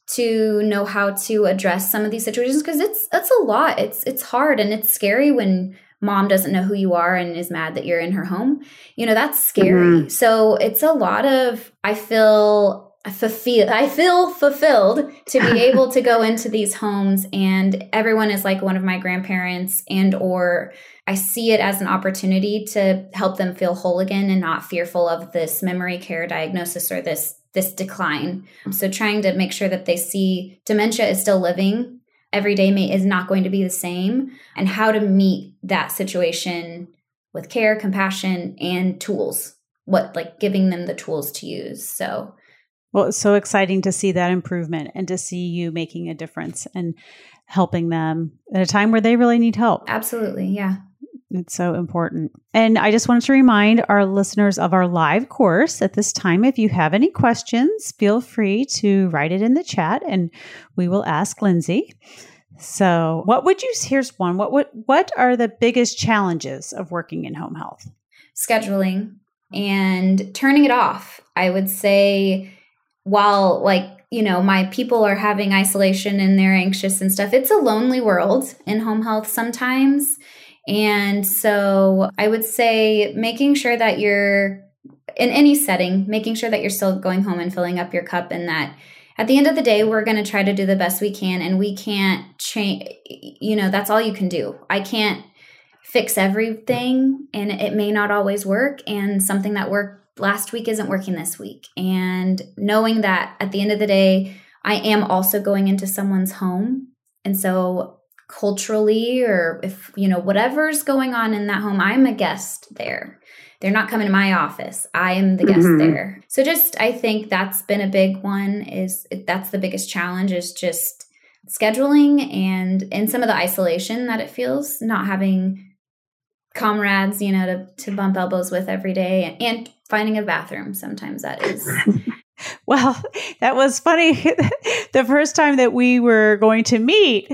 to know how to address some of these situations because it's it's a lot. It's it's hard and it's scary when mom doesn't know who you are and is mad that you're in her home. You know, that's scary. Mm-hmm. So it's a lot of, I feel, I fulfill, I feel fulfilled to be able to go into these homes and everyone is like one of my grandparents and, or I see it as an opportunity to help them feel whole again and not fearful of this memory care diagnosis or this, this decline. So trying to make sure that they see dementia is still living. Every day may, is not going to be the same, and how to meet that situation with care, compassion, and tools. What, like giving them the tools to use. So, well, it's so exciting to see that improvement and to see you making a difference and helping them at a time where they really need help. Absolutely. Yeah. It's so important. And I just wanted to remind our listeners of our live course at this time. If you have any questions, feel free to write it in the chat and we will ask Lindsay. So what would you, here's one, what would, what are the biggest challenges of working in home health? Scheduling and turning it off. I would say while like, you know, my people are having isolation and they're anxious and stuff, it's a lonely world in home health sometimes. And so I would say making sure that you're in any setting, making sure that you're still going home and filling up your cup and that at the end of the day, we're going to try to do the best we can and we can't change, you know, that's all you can do. I can't fix everything and it may not always work. And something that worked last week isn't working this week. And knowing that at the end of the day, I am also going into someone's home. And so culturally, or if, you know, whatever's going on in that home, I'm a guest there. They're not coming to my office. I am the guest mm-hmm. there. So just, I think that's been a big one is that's the biggest challenge is just scheduling and in some of the isolation that it feels, not having comrades, you know, to, to bump elbows with every day and, and finding a bathroom. Sometimes that is. Well, that was funny. The first time that we were going to meet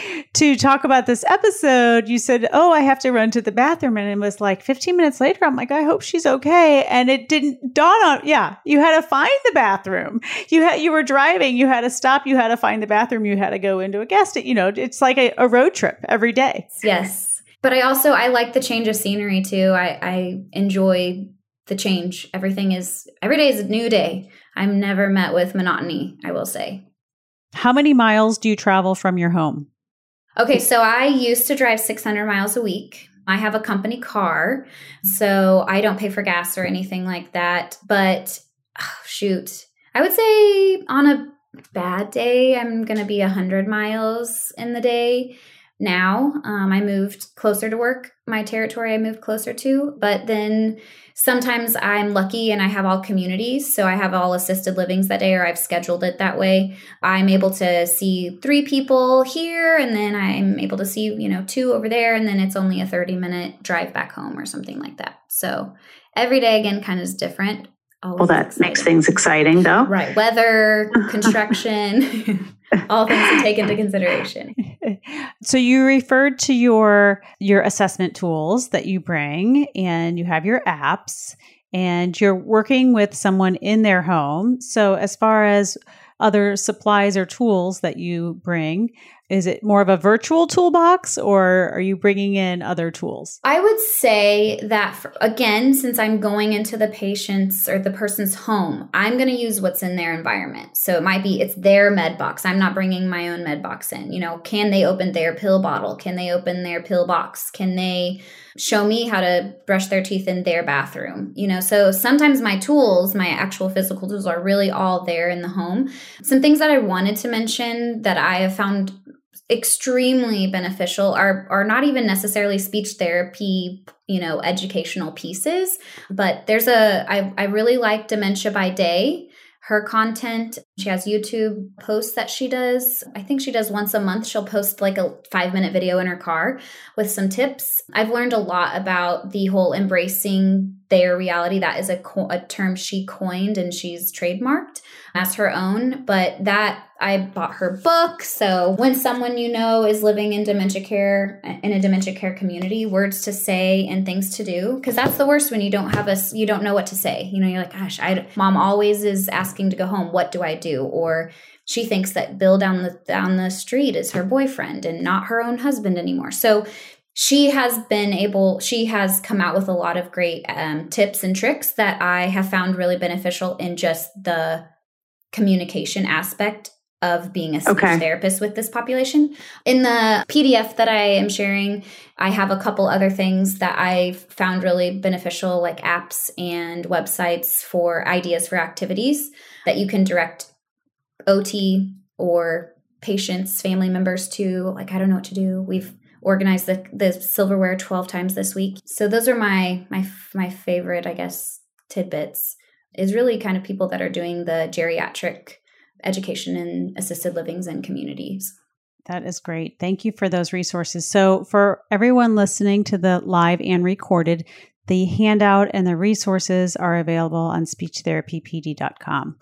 to talk about this episode, you said, oh, I have to run to the bathroom. And it was like fifteen minutes later, I'm like, I hope she's okay. And it didn't dawn on, yeah, you had to find the bathroom. You had, you were driving, you had to stop, you had to find the bathroom, you had to go into a guest, you know, it's like a, a road trip every day. Yes. But I also, I like the change of scenery too. I, I enjoy the change. Everything is, every day is a new day. I'm never met with monotony, I will say. How many miles do you travel from your home? Okay, so I used to drive six hundred miles a week. I have a company car, so I don't pay for gas or anything like that. But oh, shoot, I would say on a bad day, I'm going to be one hundred miles in the day. Now, um, I moved closer to work, my territory I moved closer to, but then sometimes I'm lucky and I have all communities. So I have all assisted livings that day, or I've scheduled it that way. I'm able to see three people here and then I'm able to see, you know, two over there. And then it's only a thirty minute drive back home or something like that. So every day again, kind of is different. Always well, that exciting. Makes things exciting though. Right. Weather, construction, all things to take into consideration. So you referred to your your assessment tools that you bring, and you have your apps, and you're working with someone in their home. So as far as other supplies or tools that you bring? Is it more of a virtual toolbox, or are you bringing in other tools? I would say that, for, again, since I'm going into the patient's or the person's home, I'm going to use what's in their environment. So it might be it's their med box. I'm not bringing my own med box in. You know, can they open their pill bottle? Can they open their pill box? Can they show me how to brush their teeth in their bathroom? You know, so sometimes my tools, my actual physical tools, are really all there in the home. Some things that I wanted to mention that I have found extremely beneficial are are not even necessarily speech therapy, you know, educational pieces, but there's a I, I really like Dementia by Day. Her content, she has YouTube posts that she does. I think she does once a month. She'll post like a five minute video in her car with some tips. I've learned a lot about the whole embracing their reality. That is a, co- a term she coined and she's trademarked as her own. But that, I bought her book. So when someone you know is living in dementia care, in a dementia care community, words to say and things to do, because that's the worst when you don't have a, you don't know what to say. You know, you're like, gosh, I, mom always is asking to go home. What do I do? Or she thinks that Bill down the down the street is her boyfriend and not her own husband anymore. So she has been able, she has come out with a lot of great um, tips and tricks that I have found really beneficial in just the communication aspect of being a speech okay. therapist with this population. In the P D F that I am sharing, I have a couple other things that I've found really beneficial, like apps and websites for ideas for activities that you can direct O T or patients, family members to. Like, I don't know what to do. We've organized the, the silverware twelve times this week. So those are my my my favorite, I guess, tidbits, is really kind of people that are doing the geriatric education in assisted livings and communities. That is great. Thank you for those resources. So for everyone listening to the live and recorded, the handout and the resources are available on speech therapy p d dot com.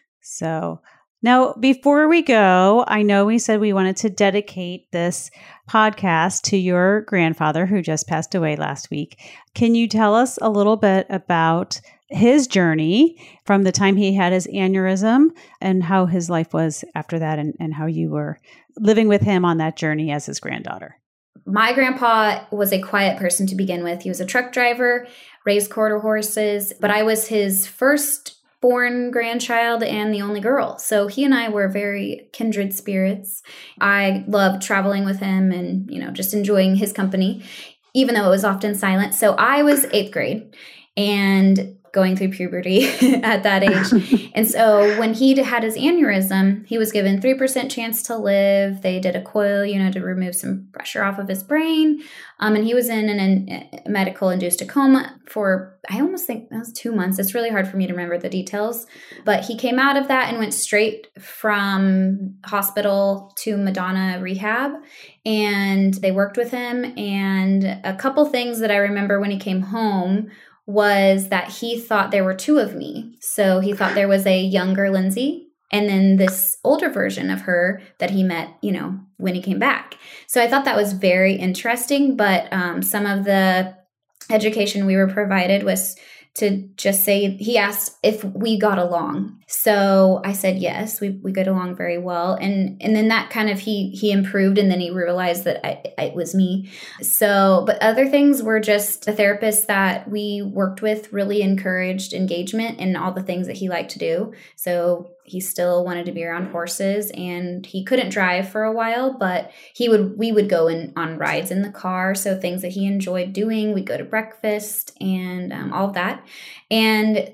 So now, before we go, I know we said we wanted to dedicate this podcast to your grandfather who just passed away last week. Can you tell us a little bit about his journey from the time he had his aneurysm and how his life was after that, and, and how you were living with him on that journey as his granddaughter? My grandpa was a quiet person to begin with. He was a truck driver, raised quarter horses, but I was his first born grandchild and the only girl. So he and I were very kindred spirits. I loved traveling with him and, you know, just enjoying his company, even though it was often silent. So I was eighth grade and going through puberty at that age. And so when he had his aneurysm, he was given three percent chance to live. They did a coil, you know, to remove some pressure off of his brain. Um, and he was in an, a medical induced coma for, I almost think that was two months. It's really hard for me to remember the details, but he came out of that and went straight from hospital to Madonna rehab, and they worked with him. And a couple things that I remember when he came home was that he thought there were two of me. So he thought there was a younger Lindsay and then this older version of her that he met, you know, when he came back. So I thought that was very interesting. But um, some of the education we were provided was to just say, he asked if we got along. So I said, yes, we we got along very well. And and then that kind of, he he improved, and then he realized that I, I, it was me. So, but other things were just the therapists that we worked with really encouraged engagement in all the things that he liked to do. So he still wanted to be around horses, and he couldn't drive for a while, but he would, we would go in on rides in the car. So things that he enjoyed doing, we'd go to breakfast and um, all of that. And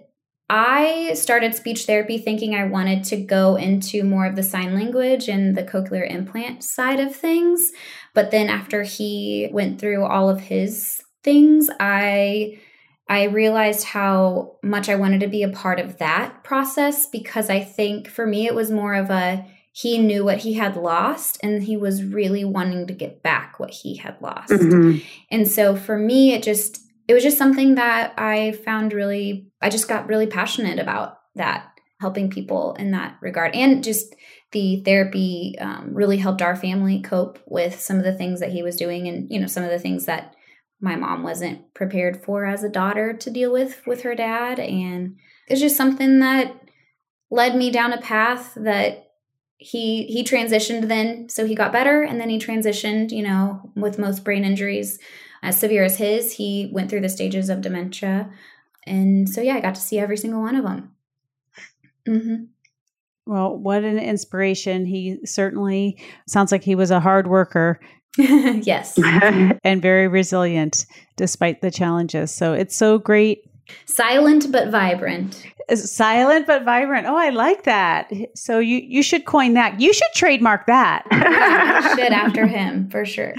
I started speech therapy thinking I wanted to go into more of the sign language and the cochlear implant side of things. But then after he went through all of his things, I I realized how much I wanted to be a part of that process, because I think for me it was more of a, he knew what he had lost and he was really wanting to get back what he had lost. Mm-hmm. And so for me, it just, it was just something that I found really, I just got really passionate about that, helping people in that regard. And just the therapy um, really helped our family cope with some of the things that he was doing, and, you know, some of the things that my mom wasn't prepared for as a daughter to deal with with her dad. And it's just something that led me down a path that he he transitioned then, so he got better, and then he transitioned, you know, with most brain injuries as severe as his, he went through the stages of dementia. And so, yeah, I got to see every single one of them. Mm-hmm. Well, what an inspiration. He certainly sounds like he was a hard worker. Yes. And very resilient despite the challenges. So it's so great. Silent but vibrant. Silent but vibrant. Oh, I like that. So you, you should coin that. You should trademark that. I should after him, for sure.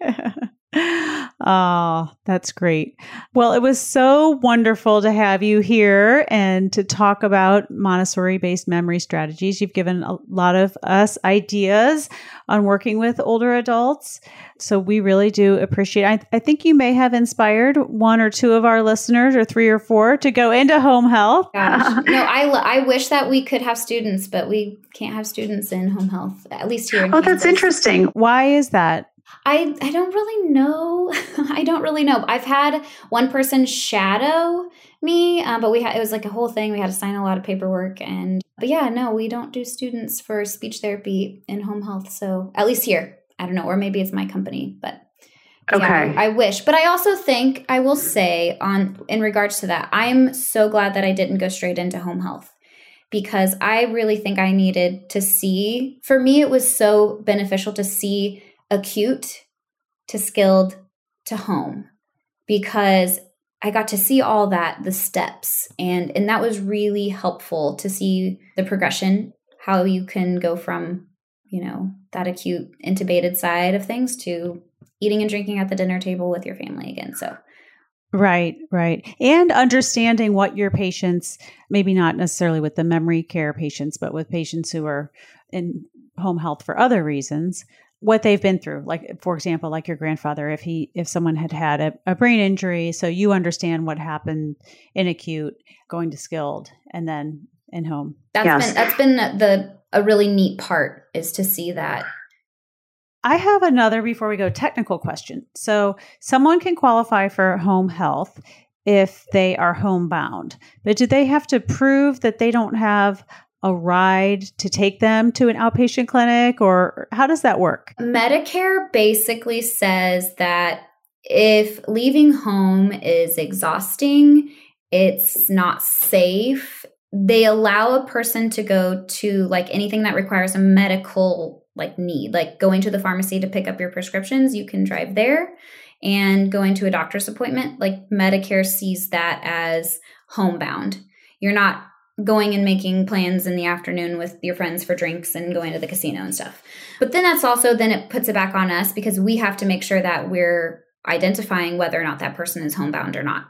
Oh, that's great. Well, it was so wonderful to have you here and to talk about Montessori-based memory strategies. You've given a lot of us ideas on working with older adults. So we really do appreciate it. I, I think you may have inspired one or two of our listeners, or three or four, to go into home health. Gosh. No, I, I wish that we could have students, but we can't have students in home health, at least here in Oh, Kansas. that's interesting. Why is that? I, I don't really know. I don't really know. I've had one person shadow me, uh, but we had, it was like a whole thing. We had to sign a lot of paperwork, and, but yeah, no, we don't do students for speech therapy in home health. So at least here, I don't know, or maybe it's my company, but Okay. yeah, I, I wish. But I also think, I will say on, in regards to that, I'm so glad that I didn't go straight into home health, because I really think I needed to see, for me, it was so beneficial to see acute to skilled to home, because I got to see all that, the steps, and and that was really helpful to see the progression, how you can go from, you know, that acute intubated side of things to eating and drinking at the dinner table with your family again. So Right, right. And understanding what your patients, maybe not necessarily with the memory care patients, but with patients who are in home health for other reasons, what they've been through. Like, for example, like your grandfather, if he, if someone had had a, a brain injury, so you understand what happened in acute, going to skilled, and then in home. that's Yes. been that's been the a really neat part, is to see that. I have another, before we go, technical question. So someone can qualify for home health if they are homebound, but do they have to prove that they don't have a ride to take them to an outpatient clinic, or how does that work? Medicare basically says that if leaving home is exhausting, it's not safe, they allow a person to go to, like, anything that requires a medical like need, like going to the pharmacy to pick up your prescriptions, you can drive there, and going to a doctor's appointment, like Medicare sees that as homebound. You're not going and making plans in the afternoon with your friends for drinks and going to the casino and stuff. But then that's also, then it puts it back on us, because we have to make sure that we're identifying whether or not that person is homebound or not.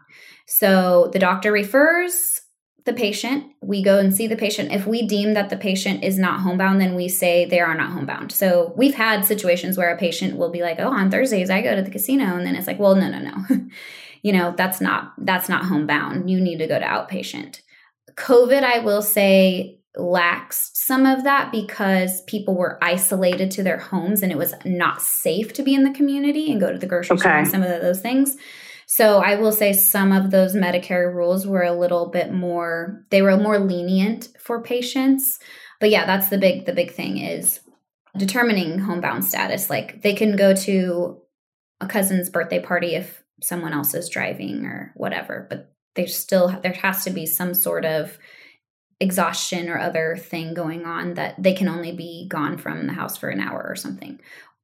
So the doctor refers the patient, we go and see the patient. If we deem that the patient is not homebound, then we say they are not homebound. So we've had situations where a patient will be like, oh, on Thursdays I go to the casino. And then it's like, well, no, no, no. you know, that's not, that's not homebound. You need to go to outpatient. COVID, I will say, laxed some of that, because people were isolated to their homes and it was not safe to be in the community and go to the grocery store Okay. and some of those things. So I will say some of those Medicare rules were a little bit more, they were more lenient for patients. But yeah, that's the big, the big thing is determining homebound status. Like, they can go to a cousin's birthday party if someone else is driving or whatever, but there's still, there has to be some sort of exhaustion or other thing going on that they can only be gone from the house for an hour or something.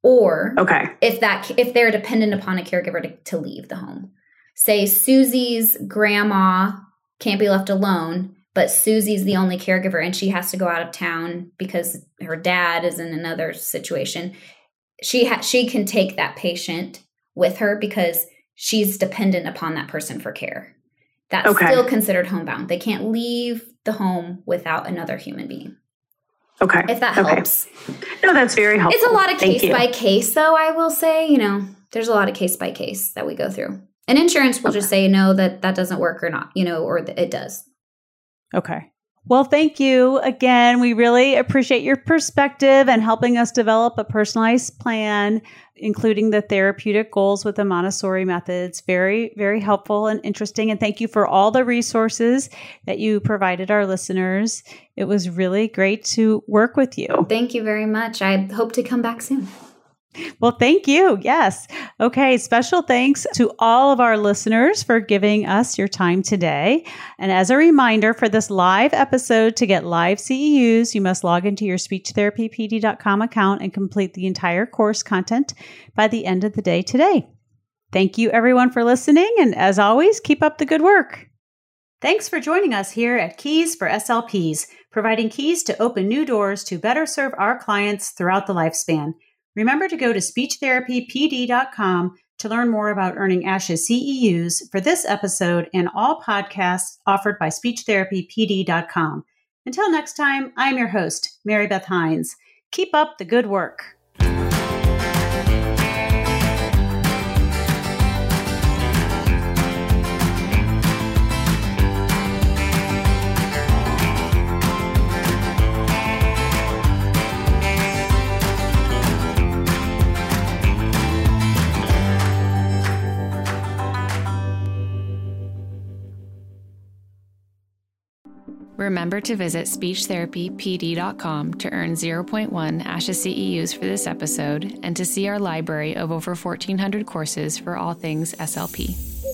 Or Okay. if that if they're dependent upon a caregiver to, to leave the home. Say Susie's grandma can't be left alone, but Susie's the only caregiver and she has to go out of town because her dad is in another situation. She ha- she can take that patient with her because she's dependent upon that person for care. That's Okay. still considered homebound. They can't leave the home without another human being. Okay. If that Okay. helps. No, that's very helpful. It's a lot of Thank case you. by case, though, I will say. You know, there's a lot of case by case that we go through. And insurance will just say, no, that that doesn't work or not, you know, or th- it does. Okay. Well, thank you again. We really appreciate your perspective and helping us develop a personalized plan, including the therapeutic goals with the Montessori methods. Very, very helpful and interesting. And thank you for all the resources that you provided our listeners. It was really great to work with you. Thank you very much. I hope to come back soon. Well, thank you. Yes. Okay. Special thanks to all of our listeners for giving us your time today. And as a reminder, for this live episode, to get live C E Us, you must log into your speech therapy p d dot com account and complete the entire course content by the end of the day today. Thank you, everyone, for listening. And as always, keep up the good work. Thanks for joining us here at Keys for S L Ps, providing keys to open new doors to better serve our clients throughout the lifespan. Remember to go to speech therapy p d dot com to learn more about earning ASHA C E Us for this episode and all podcasts offered by speech therapy p d dot com. Until next time, I'm your host, Mary Beth Hines. Keep up the good work. Remember to visit speech therapy p d dot com to earn zero point one ASHA C E Us for this episode and to see our library of over fourteen hundred courses for all things S L P.